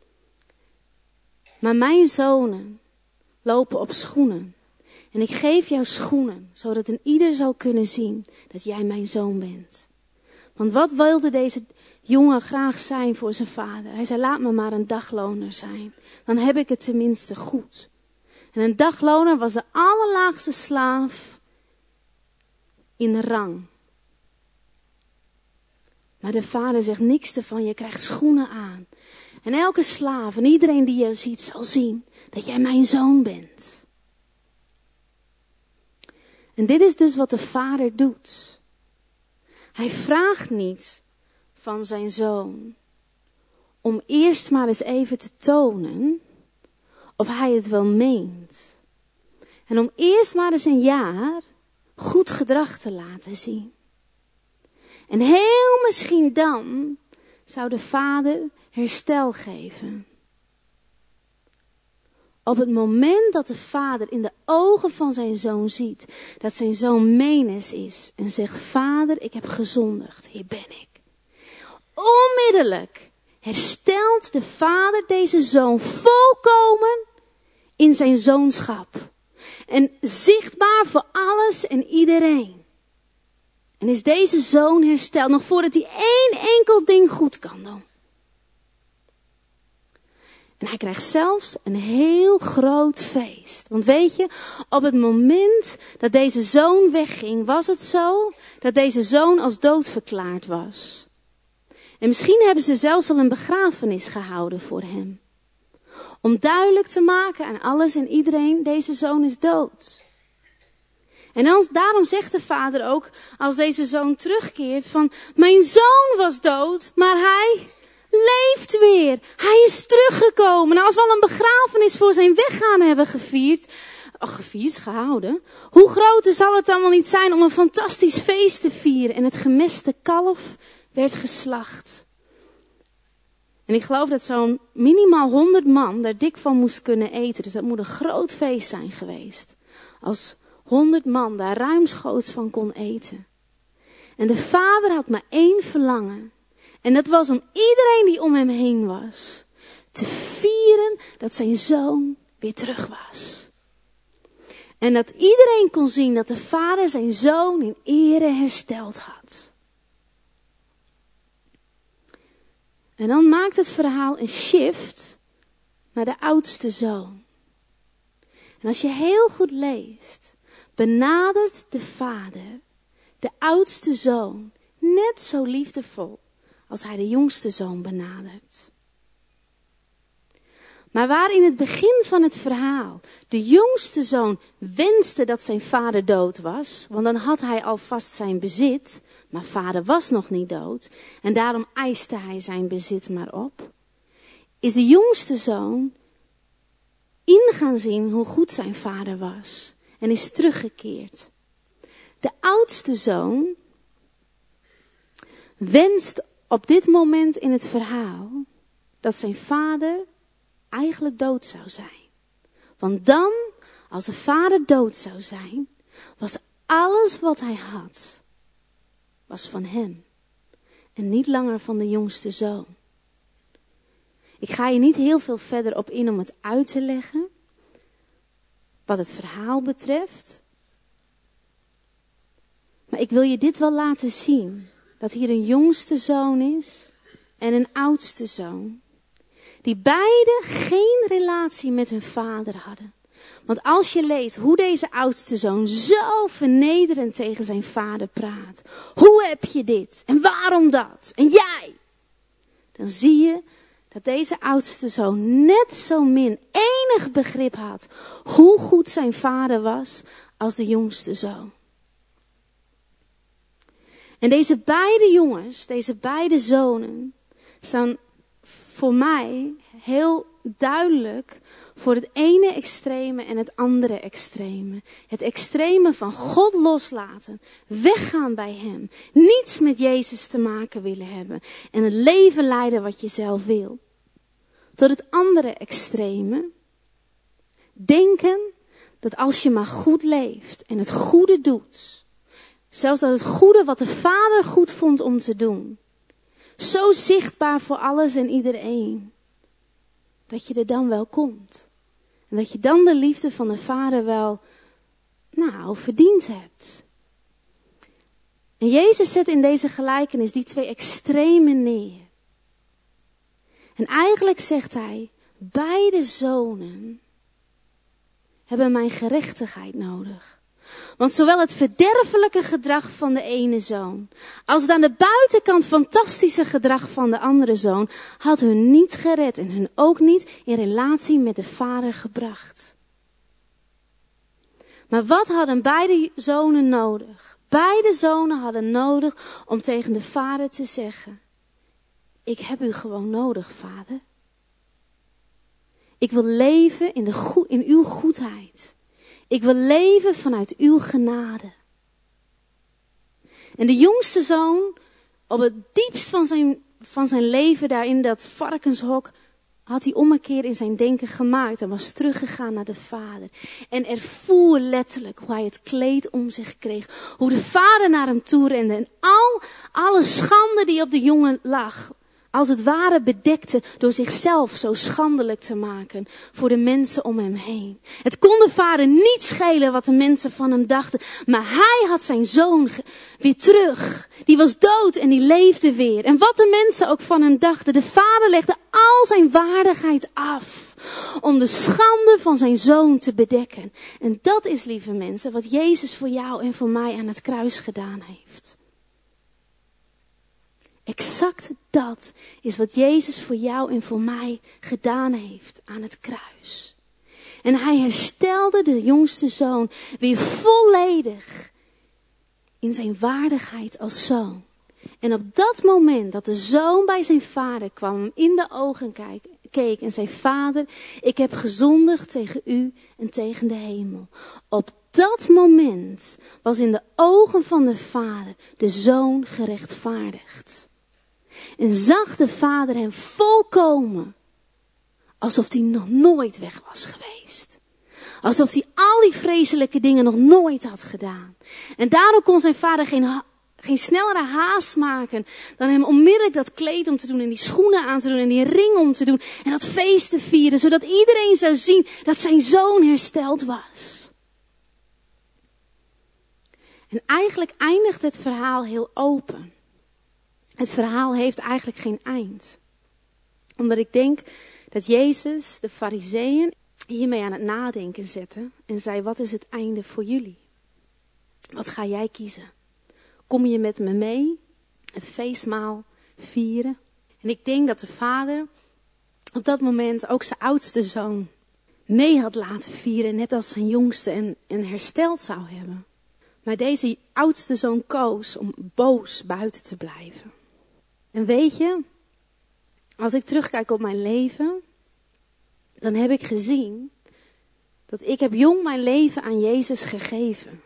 S1: Maar mijn zonen lopen op schoenen. En ik geef jou schoenen, zodat een ieder zal kunnen zien dat jij mijn zoon bent. Want wat wilde deze jongen graag zijn voor zijn vader? Hij zei, laat me maar een dagloner zijn. Dan heb ik het tenminste goed. En een dagloner was de allerlaagste slaaf in rang. Maar de vader zegt niks ervan, je krijgt schoenen aan. En elke slaaf en iedereen die je ziet zal zien dat jij mijn zoon bent. En dit is dus wat de vader doet. Hij vraagt niet van zijn zoon om eerst maar eens even te tonen of hij het wel meent. En om eerst maar eens een jaar goed gedrag te laten zien. En heel misschien dan zou de vader herstel geven. Op het moment dat de vader in de ogen van zijn zoon ziet dat zijn zoon menes is en zegt, vader, ik heb gezondigd, hier ben ik. Onmiddellijk herstelt de vader deze zoon volkomen in zijn zoonschap. En zichtbaar voor alles en iedereen. En is deze zoon hersteld nog voordat hij één enkel ding goed kan doen. En hij krijgt zelfs een heel groot feest. Want weet je, op het moment dat deze zoon wegging, was het zo dat deze zoon als dood verklaard was. En misschien hebben ze zelfs al een begrafenis gehouden voor hem. Om duidelijk te maken aan alles en iedereen, deze zoon is dood. En als, daarom zegt de vader ook, als deze zoon terugkeert, van, mijn zoon was dood, maar hij leeft weer. Hij is teruggekomen. En als we al een begrafenis voor zijn weggaan hebben gevierd, oh, gevierd, gehouden, hoe groter zal het dan wel niet zijn om een fantastisch feest te vieren. En het gemeste kalf werd geslacht. En ik geloof dat zo'n minimaal honderd man daar dik van moest kunnen eten. Dus dat moet een groot feest zijn geweest. Als honderd man daar ruimschoots van kon eten. En de vader had maar één verlangen. En dat was om iedereen die om hem heen was te vieren dat zijn zoon weer terug was. En dat iedereen kon zien dat de vader zijn zoon in ere hersteld had. En dan maakt het verhaal een shift naar de oudste zoon. En als je heel goed leest, benadert de vader de oudste zoon net zo liefdevol als hij de jongste zoon benadert. Maar waar in het begin van het verhaal de jongste zoon wenste dat zijn vader dood was, want dan had hij alvast zijn bezit, maar vader was nog niet dood en daarom eiste hij zijn bezit maar op, is de jongste zoon in gaan zien hoe goed zijn vader was. En is teruggekeerd. De oudste zoon wenst op dit moment in het verhaal dat zijn vader eigenlijk dood zou zijn. Want dan, als de vader dood zou zijn, was alles wat hij had, was van hem. En niet langer van de jongste zoon. Ik ga hier niet heel veel verder op in om het uit te leggen. Wat het verhaal betreft. Maar ik wil je dit wel laten zien. Dat hier een jongste zoon is en een oudste zoon. Die beide geen relatie met hun vader hadden. Want als je leest hoe deze oudste zoon zo vernederend tegen zijn vader praat. Hoe heb je dit? En waarom dat? En jij? Dan zie je dat deze oudste zoon net zo min enig begrip had hoe goed zijn vader was als de jongste zoon. En deze beide jongens, deze beide zonen, staan voor mij heel duidelijk voor het ene extreme en het andere extreme. Het extreme van God loslaten, weggaan bij hem, niets met Jezus te maken willen hebben en het leven leiden wat je zelf wil. Tot het andere extreme, denken dat als je maar goed leeft en het goede doet, zelfs dat het goede wat de Vader goed vond om te doen, zo zichtbaar voor alles en iedereen, dat je er dan wel komt. En dat je dan de liefde van de Vader wel, nou, verdiend hebt. En Jezus zet in deze gelijkenis die twee extremen neer. En eigenlijk zegt hij, beide zonen hebben mijn gerechtigheid nodig. Want zowel het verderfelijke gedrag van de ene zoon, als het aan de buitenkant fantastische gedrag van de andere zoon, had hun niet gered en hun ook niet in relatie met de Vader gebracht. Maar wat hadden beide zonen nodig? Beide zonen hadden nodig om tegen de Vader te zeggen, ik heb u gewoon nodig, Vader. Ik wil leven in, de go- in uw goedheid. Ik wil leven vanuit uw genade. En de jongste zoon, op het diepst van zijn, van zijn leven daar in dat varkenshok, had hij ommekeer in zijn denken gemaakt en was teruggegaan naar de Vader. En ervoer letterlijk hoe hij het kleed om zich kreeg. Hoe de Vader naar hem toe rende en al, alle schande die op de jongen lag, als het ware bedekte door zichzelf zo schandelijk te maken voor de mensen om hem heen. Het kon de Vader niet schelen wat de mensen van hem dachten. Maar hij had zijn zoon weer terug. Die was dood en die leefde weer. En wat de mensen ook van hem dachten. De Vader legde al zijn waardigheid af. Om de schande van zijn zoon te bedekken. En dat is, lieve mensen, wat Jezus voor jou en voor mij aan het kruis gedaan heeft. Exact dat is wat Jezus voor jou en voor mij gedaan heeft aan het kruis. En hij herstelde de jongste zoon weer volledig in zijn waardigheid als zoon. En op dat moment dat de zoon bij zijn vader kwam, hem in de ogen keek en zei, Vader, ik heb gezondigd tegen u en tegen de hemel. Op dat moment was in de ogen van de Vader de zoon gerechtvaardigd. En zag de Vader hem volkomen. Alsof hij nog nooit weg was geweest. Alsof hij al die vreselijke dingen nog nooit had gedaan. En daarom kon zijn vader geen, geen snellere haast maken dan hem onmiddellijk dat kleed om te doen en die schoenen aan te doen en die ring om te doen en dat feest te vieren. Zodat iedereen zou zien dat zijn zoon hersteld was. En eigenlijk eindigt het verhaal heel open. Het verhaal heeft eigenlijk geen eind. Omdat ik denk dat Jezus de Farizeeën hiermee aan het nadenken zette. En zei, wat is het einde voor jullie? Wat ga jij kiezen? Kom je met me mee? Het feestmaal vieren? En ik denk dat de vader op dat moment ook zijn oudste zoon mee had laten vieren. Net als zijn jongste en, en hersteld zou hebben. Maar deze oudste zoon koos om boos buiten te blijven. En weet je, als ik terugkijk op mijn leven, dan heb ik gezien dat ik heb jong mijn leven aan Jezus gegeven.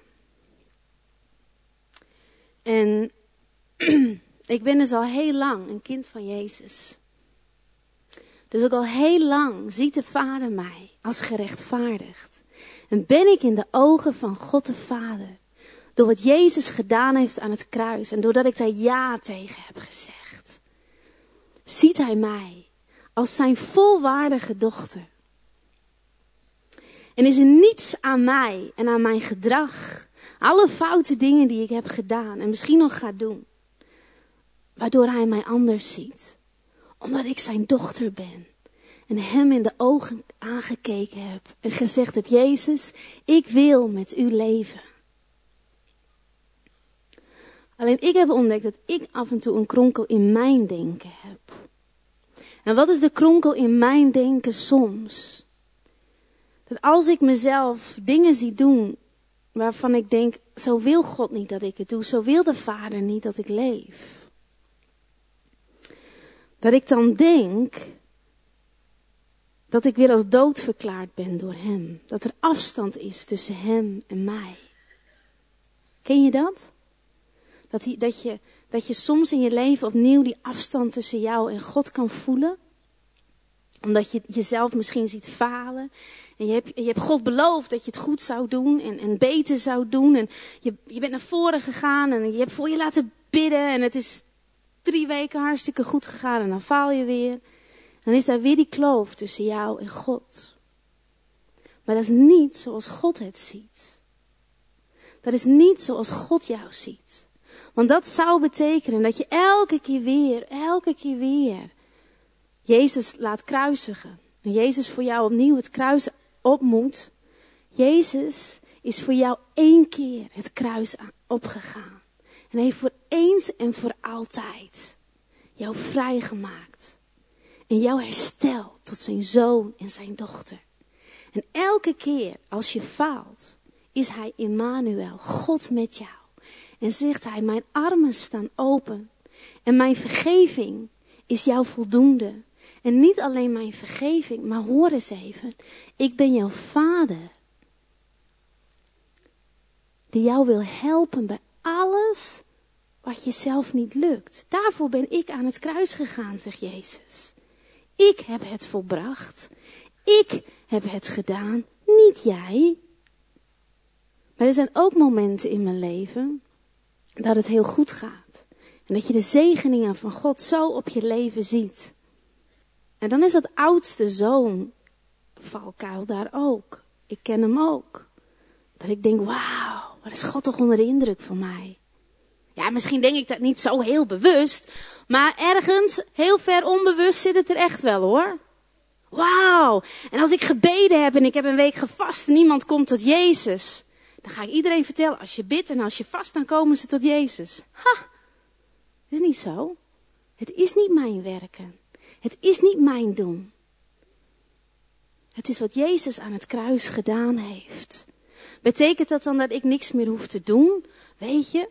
S1: En ik ben dus al heel lang een kind van Jezus. Dus ook al heel lang ziet de Vader mij als gerechtvaardigd. En ben ik in de ogen van God de Vader. Door wat Jezus gedaan heeft aan het kruis. En doordat ik daar ja tegen heb gezegd. Ziet hij mij als zijn volwaardige dochter. En is er niets aan mij en aan mijn gedrag. Alle foute dingen die ik heb gedaan en misschien nog ga doen. Waardoor hij mij anders ziet. Omdat ik zijn dochter ben. En hem in de ogen aangekeken heb. En gezegd heb, Jezus, ik wil met u leven. Alleen ik heb ontdekt dat ik af en toe een kronkel in mijn denken heb. En wat is de kronkel in mijn denken soms? Dat als ik mezelf dingen zie doen waarvan ik denk, zo wil God niet dat ik het doe. Zo wil de Vader niet dat ik leef. Dat ik dan denk dat ik weer als dood verklaard ben door hem. Dat er afstand is tussen hem en mij. Ken je dat? Dat, die, dat, je, dat je soms in je leven opnieuw die afstand tussen jou en God kan voelen. Omdat je jezelf misschien ziet falen. En je hebt, je hebt God beloofd dat je het goed zou doen en, en beter zou doen. En je, je bent naar voren gegaan en je hebt voor je laten bidden. En het is drie weken hartstikke goed gegaan en dan faal je weer. Dan is daar weer die kloof tussen jou en God. Maar dat is niet zoals God het ziet. Dat is niet zoals God jou ziet. Want dat zou betekenen dat je elke keer weer, elke keer weer Jezus laat kruisigen. En Jezus voor jou opnieuw het kruis op moet. Jezus is voor jou één keer het kruis opgegaan. En heeft voor eens en voor altijd jou vrijgemaakt. En jou hersteld tot zijn zoon en zijn dochter. En elke keer als je faalt, is hij Immanuel, God met jou. En zegt hij, mijn armen staan open. En mijn vergeving is jou voldoende. En niet alleen mijn vergeving, maar hoor eens even. Ik ben jouw vader. Die jou wil helpen bij alles wat je zelf niet lukt. Daarvoor ben ik aan het kruis gegaan, zegt Jezus. Ik heb het volbracht. Ik heb het gedaan, niet jij. Maar er zijn ook momenten in mijn leven dat het heel goed gaat. En dat je de zegeningen van God zo op je leven ziet. En dan is dat oudste zoon valkuil daar ook. Ik ken hem ook. Dat ik denk, wauw, wat is God toch onder de indruk van mij. Ja, misschien denk ik dat niet zo heel bewust. Maar ergens, heel ver onbewust zit het er echt wel hoor. Wauw. En als ik gebeden heb en ik heb een week gevast en niemand komt tot Jezus. Dan ga ik iedereen vertellen, als je bidt en als je vast, dan komen ze tot Jezus. Ha, dat is niet zo. Het is niet mijn werken. Het is niet mijn doen. Het is wat Jezus aan het kruis gedaan heeft. Betekent dat dan dat ik niks meer hoef te doen? Weet je,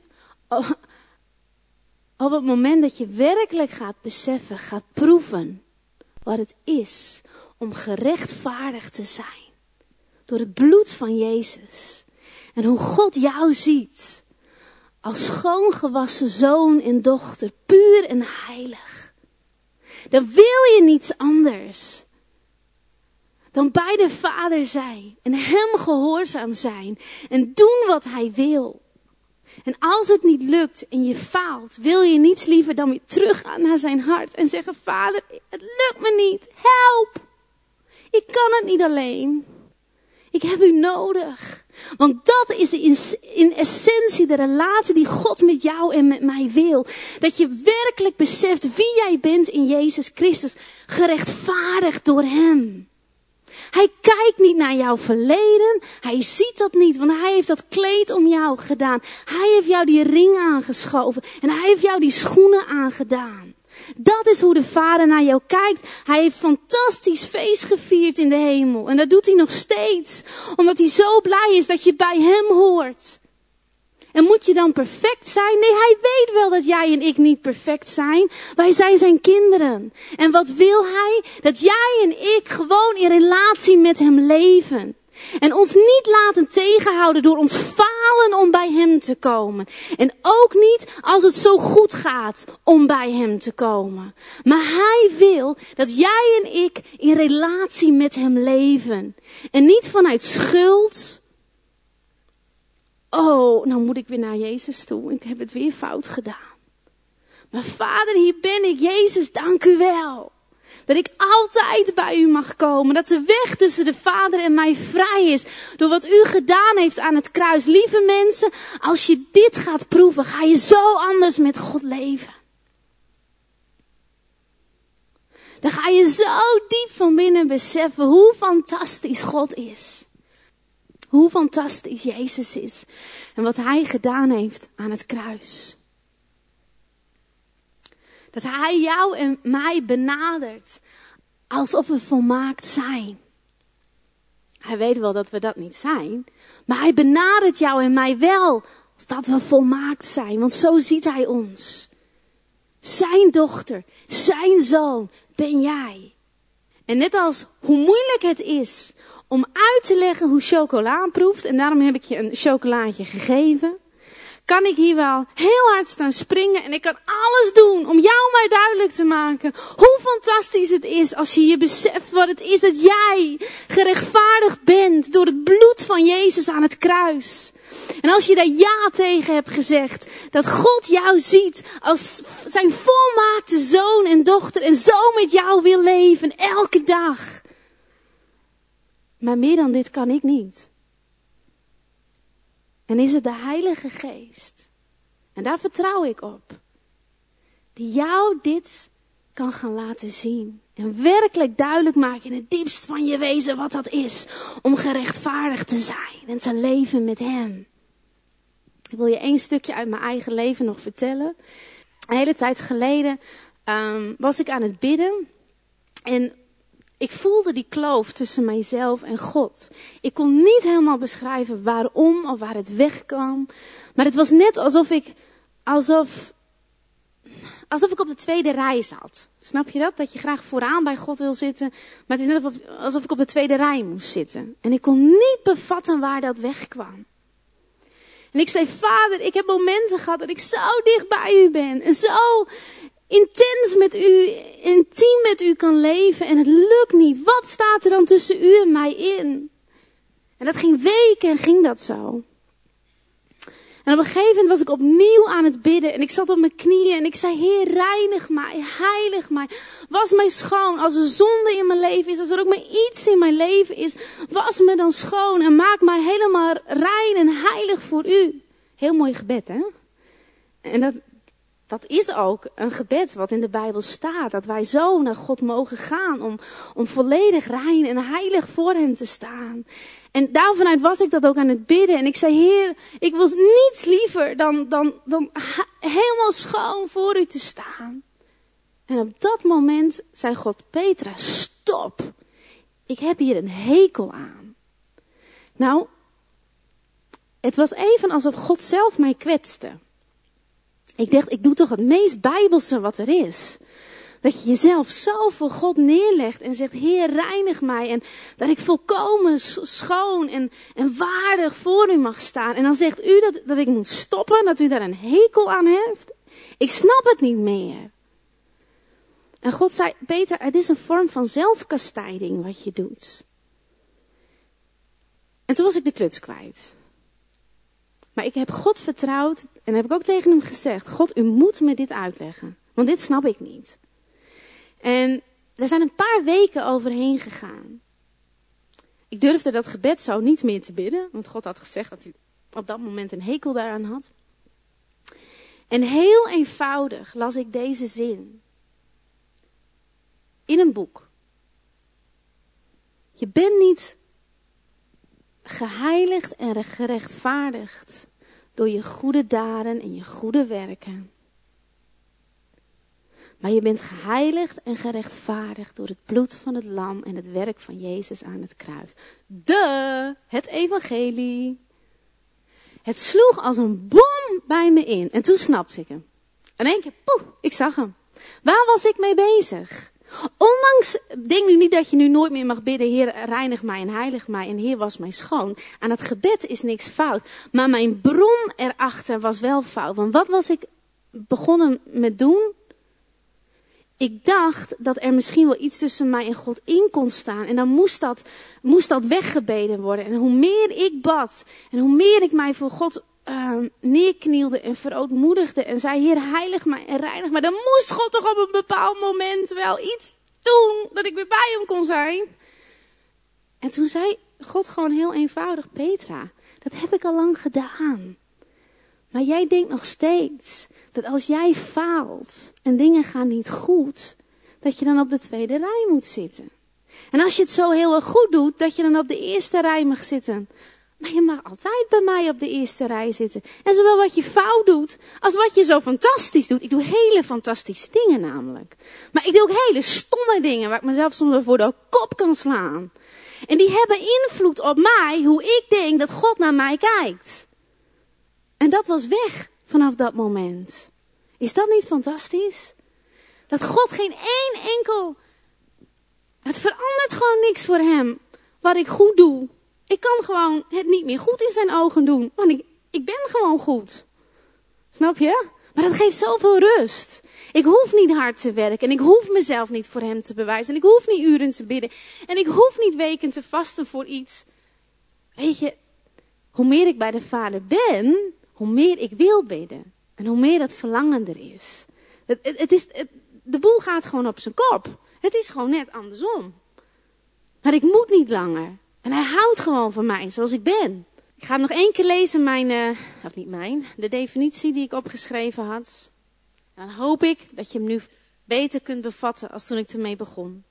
S1: op het moment dat je werkelijk gaat beseffen, gaat proeven wat het is om gerechtvaardigd te zijn. Door het bloed van Jezus. En hoe God jou ziet als schoongewassen zoon en dochter, puur en heilig. Dan wil je niets anders dan bij de Vader zijn en hem gehoorzaam zijn en doen wat hij wil. En als het niet lukt en je faalt, wil je niets liever dan weer teruggaan naar zijn hart en zeggen, Vader, het lukt me niet, help. Ik kan het niet alleen. Ik heb u nodig. Want dat is in, in essentie de relatie die God met jou en met mij wil. Dat je werkelijk beseft wie jij bent in Jezus Christus. Gerechtvaardigd door hem. Hij kijkt niet naar jouw verleden. Hij ziet dat niet, want hij heeft dat kleed om jou gedaan. Hij heeft jou die ring aangeschoven. En hij heeft jou die schoenen aangedaan. Dat is hoe de Vader naar jou kijkt. Hij heeft fantastisch feest gevierd in de hemel. En dat doet hij nog steeds. Omdat hij zo blij is dat je bij hem hoort. En moet je dan perfect zijn? Nee, hij weet wel dat jij en ik niet perfect zijn. Wij zijn zijn kinderen. En wat wil hij? Dat jij en ik gewoon in relatie met hem leven. En ons niet laten tegenhouden door ons falen om bij hem te komen. En ook niet als het zo goed gaat om bij hem te komen. Maar hij wil dat jij en ik in relatie met hem leven. En niet vanuit schuld. Oh, nou moet ik weer naar Jezus toe. Ik heb het weer fout gedaan. Maar Vader, hier ben ik. Jezus, dank u wel. Dat ik altijd bij u mag komen. Dat de weg tussen de Vader en mij vrij is. Door wat u gedaan heeft aan het kruis. Lieve mensen, als je dit gaat proeven, ga je zo anders met God leven. Dan ga je zo diep van binnen beseffen hoe fantastisch God is. Hoe fantastisch Jezus is. En wat hij gedaan heeft aan het kruis. Dat hij jou en mij benadert. Alsof we volmaakt zijn. Hij weet wel dat we dat niet zijn. Maar hij benadert jou en mij wel. Als dat we volmaakt zijn. Want zo ziet hij ons. Zijn dochter. Zijn zoon. Ben jij. En net als hoe moeilijk het is. Om uit te leggen hoe chocola proeft. En daarom heb ik je een chocolaatje gegeven. Kan ik hier wel heel hard staan springen. En ik kan alles doen om jou maar duidelijk te maken. Hoe fantastisch het is als je je beseft wat het is dat jij gerechtvaardigd bent. Door het bloed van Jezus aan het kruis. En als je daar ja tegen hebt gezegd. Dat God jou ziet als zijn volmaakte zoon en dochter. En zo met jou wil leven. Elke dag. Maar meer dan dit kan ik niet. En is het de Heilige Geest. En daar vertrouw ik op. Die jou dit kan gaan laten zien. En werkelijk duidelijk maken in het diepst van je wezen wat dat is. Om gerechtvaardigd te zijn en te leven met hem. Ik wil je één stukje uit mijn eigen leven nog vertellen. Een hele tijd geleden um, was ik aan het bidden. En ik voelde die kloof tussen mijzelf en God. Ik kon niet helemaal beschrijven waarom of waar het wegkwam. Maar het was net alsof ik, alsof, alsof ik op de tweede rij zat. Snap je dat? Dat je graag vooraan bij God wil zitten. Maar het is net alsof ik op de tweede rij moest zitten. En ik kon niet bevatten waar dat wegkwam. En ik zei, Vader, ik heb momenten gehad dat ik zo dicht bij u ben. En zo intens met u, intiem met u kan leven en het lukt niet. Wat staat er dan tussen u en mij in? En dat ging weken en ging dat zo. En op een gegeven moment was ik opnieuw aan het bidden en ik zat op mijn knieën en ik zei, Heer, reinig mij, heilig mij. Was mij schoon. Als er zonde in mijn leven is, als er ook maar iets in mijn leven is, was me dan schoon en maak mij helemaal rein en heilig voor u. Heel mooi gebed, hè? En dat... Dat is ook een gebed wat in de Bijbel staat. Dat wij zo naar God mogen gaan om, om volledig rein en heilig voor hem te staan. En daarvanuit was ik dat ook aan het bidden. En ik zei, Heer, ik wil niets liever dan, dan, dan helemaal schoon voor u te staan. En op dat moment zei God, Petra, stop. Ik heb hier een hekel aan. Nou, het was even alsof God zelf mij kwetste. Ik dacht, ik doe toch het meest bijbelse wat er is. Dat je jezelf zo voor God neerlegt en zegt, Heer, reinig mij. En dat ik volkomen schoon en, en waardig voor u mag staan. En dan zegt u dat, dat ik moet stoppen, dat u daar een hekel aan heeft. Ik snap het niet meer. En God zei, Peter, het is een vorm van zelfkastijding wat je doet. En toen was ik de kluts kwijt. Maar ik heb God vertrouwd en heb ik ook tegen hem gezegd, God, u moet me dit uitleggen. Want dit snap ik niet. En er zijn een paar weken overheen gegaan. Ik durfde dat gebed zo niet meer te bidden. Want God had gezegd dat hij op dat moment een hekel daaraan had. En heel eenvoudig las ik deze zin. In een boek. Je bent niet geheiligd en gerechtvaardigd door je goede daden en je goede werken. Maar je bent geheiligd en gerechtvaardigd door het bloed van het lam en het werk van Jezus aan het kruis. De, het evangelie. Het sloeg als een bom bij me in. En toen snapte ik hem. In één keer, poeh, ik zag hem. Waar was ik mee bezig? Ondanks, denk nu niet dat je nu nooit meer mag bidden, Heer, reinig mij en heilig mij en Heer, was mij schoon. Aan het gebed is niks fout. Maar mijn bron erachter was wel fout. Want wat was ik begonnen met doen? Ik dacht dat er misschien wel iets tussen mij en God in kon staan. En dan moest dat, moest dat weggebeden worden. En hoe meer ik bad en hoe meer ik mij voor God uh, neerknielde en verootmoedigde en zei, Heer, heilig mij en reinig mij. Dan moest God toch op een bepaald moment wel iets doen dat ik weer bij hem kon zijn. En toen zei God gewoon heel eenvoudig, Petra, dat heb ik al lang gedaan. Maar jij denkt nog steeds dat als jij faalt en dingen gaan niet goed, dat je dan op de tweede rij moet zitten. En als je het zo heel erg goed doet, dat je dan op de eerste rij mag zitten. Maar je mag altijd bij mij op de eerste rij zitten. En zowel wat je fout doet, als wat je zo fantastisch doet. Ik doe hele fantastische dingen namelijk. Maar ik doe ook hele stomme dingen, waar ik mezelf soms voor de kop kan slaan. En die hebben invloed op mij, hoe ik denk dat God naar mij kijkt. En dat was weg vanaf dat moment. Is dat niet fantastisch? Dat God geen één enkel... Het verandert gewoon niks voor hem wat ik goed doe. Ik kan gewoon het niet meer goed in zijn ogen doen. Want ik, ik ben gewoon goed. Snap je? Maar dat geeft zoveel rust. Ik hoef niet hard te werken. En ik hoef mezelf niet voor hem te bewijzen. En ik hoef niet uren te bidden. En ik hoef niet weken te vasten voor iets. Weet je, hoe meer ik bij de Vader ben, hoe meer ik wil bidden. En hoe meer dat verlangender is. Het, het, het is het, de boel gaat gewoon op zijn kop. Het is gewoon net andersom. Maar ik moet niet langer. En hij houdt gewoon van mij zoals ik ben. Ik ga nog één keer lezen mijn, uh, of niet mijn, de definitie die ik opgeschreven had. Dan hoop ik dat je hem nu beter kunt bevatten als toen ik ermee begon.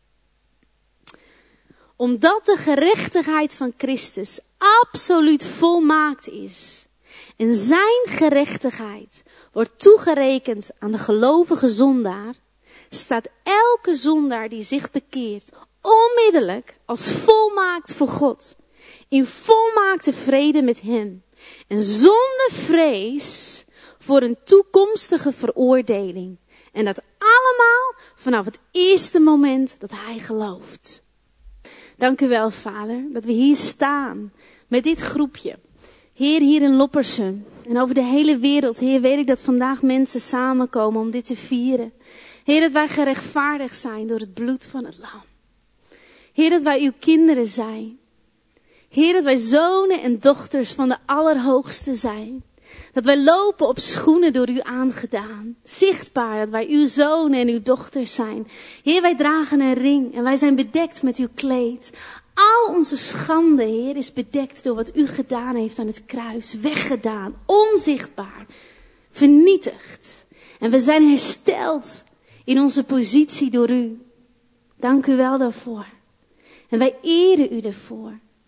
S1: Omdat de gerechtigheid van Christus absoluut volmaakt is. En zijn gerechtigheid wordt toegerekend aan de gelovige zondaar. Staat elke zondaar die zich bekeert onmiddellijk als volmaakt voor God. In volmaakte vrede met hem. En zonder vrees voor een toekomstige veroordeling. En dat allemaal vanaf het eerste moment dat hij gelooft. Dank u wel, Vader, dat we hier staan met dit groepje. Heer, hier in Loppersum en over de hele wereld. Heer, weet ik dat vandaag mensen samenkomen om dit te vieren. Heer, dat wij gerechtvaardigd zijn door het bloed van het lam. Heer, dat wij uw kinderen zijn. Heer, dat wij zonen en dochters van de Allerhoogste zijn. Dat wij lopen op schoenen door u aangedaan. Zichtbaar dat wij uw zonen en uw dochters zijn. Heer, wij dragen een ring en wij zijn bedekt met uw kleed. Al onze schande, Heer, is bedekt door wat u gedaan heeft aan het kruis. Weggedaan, onzichtbaar, vernietigd. En we zijn hersteld in onze positie door u. Dank u wel daarvoor. En wij eren u daarvoor.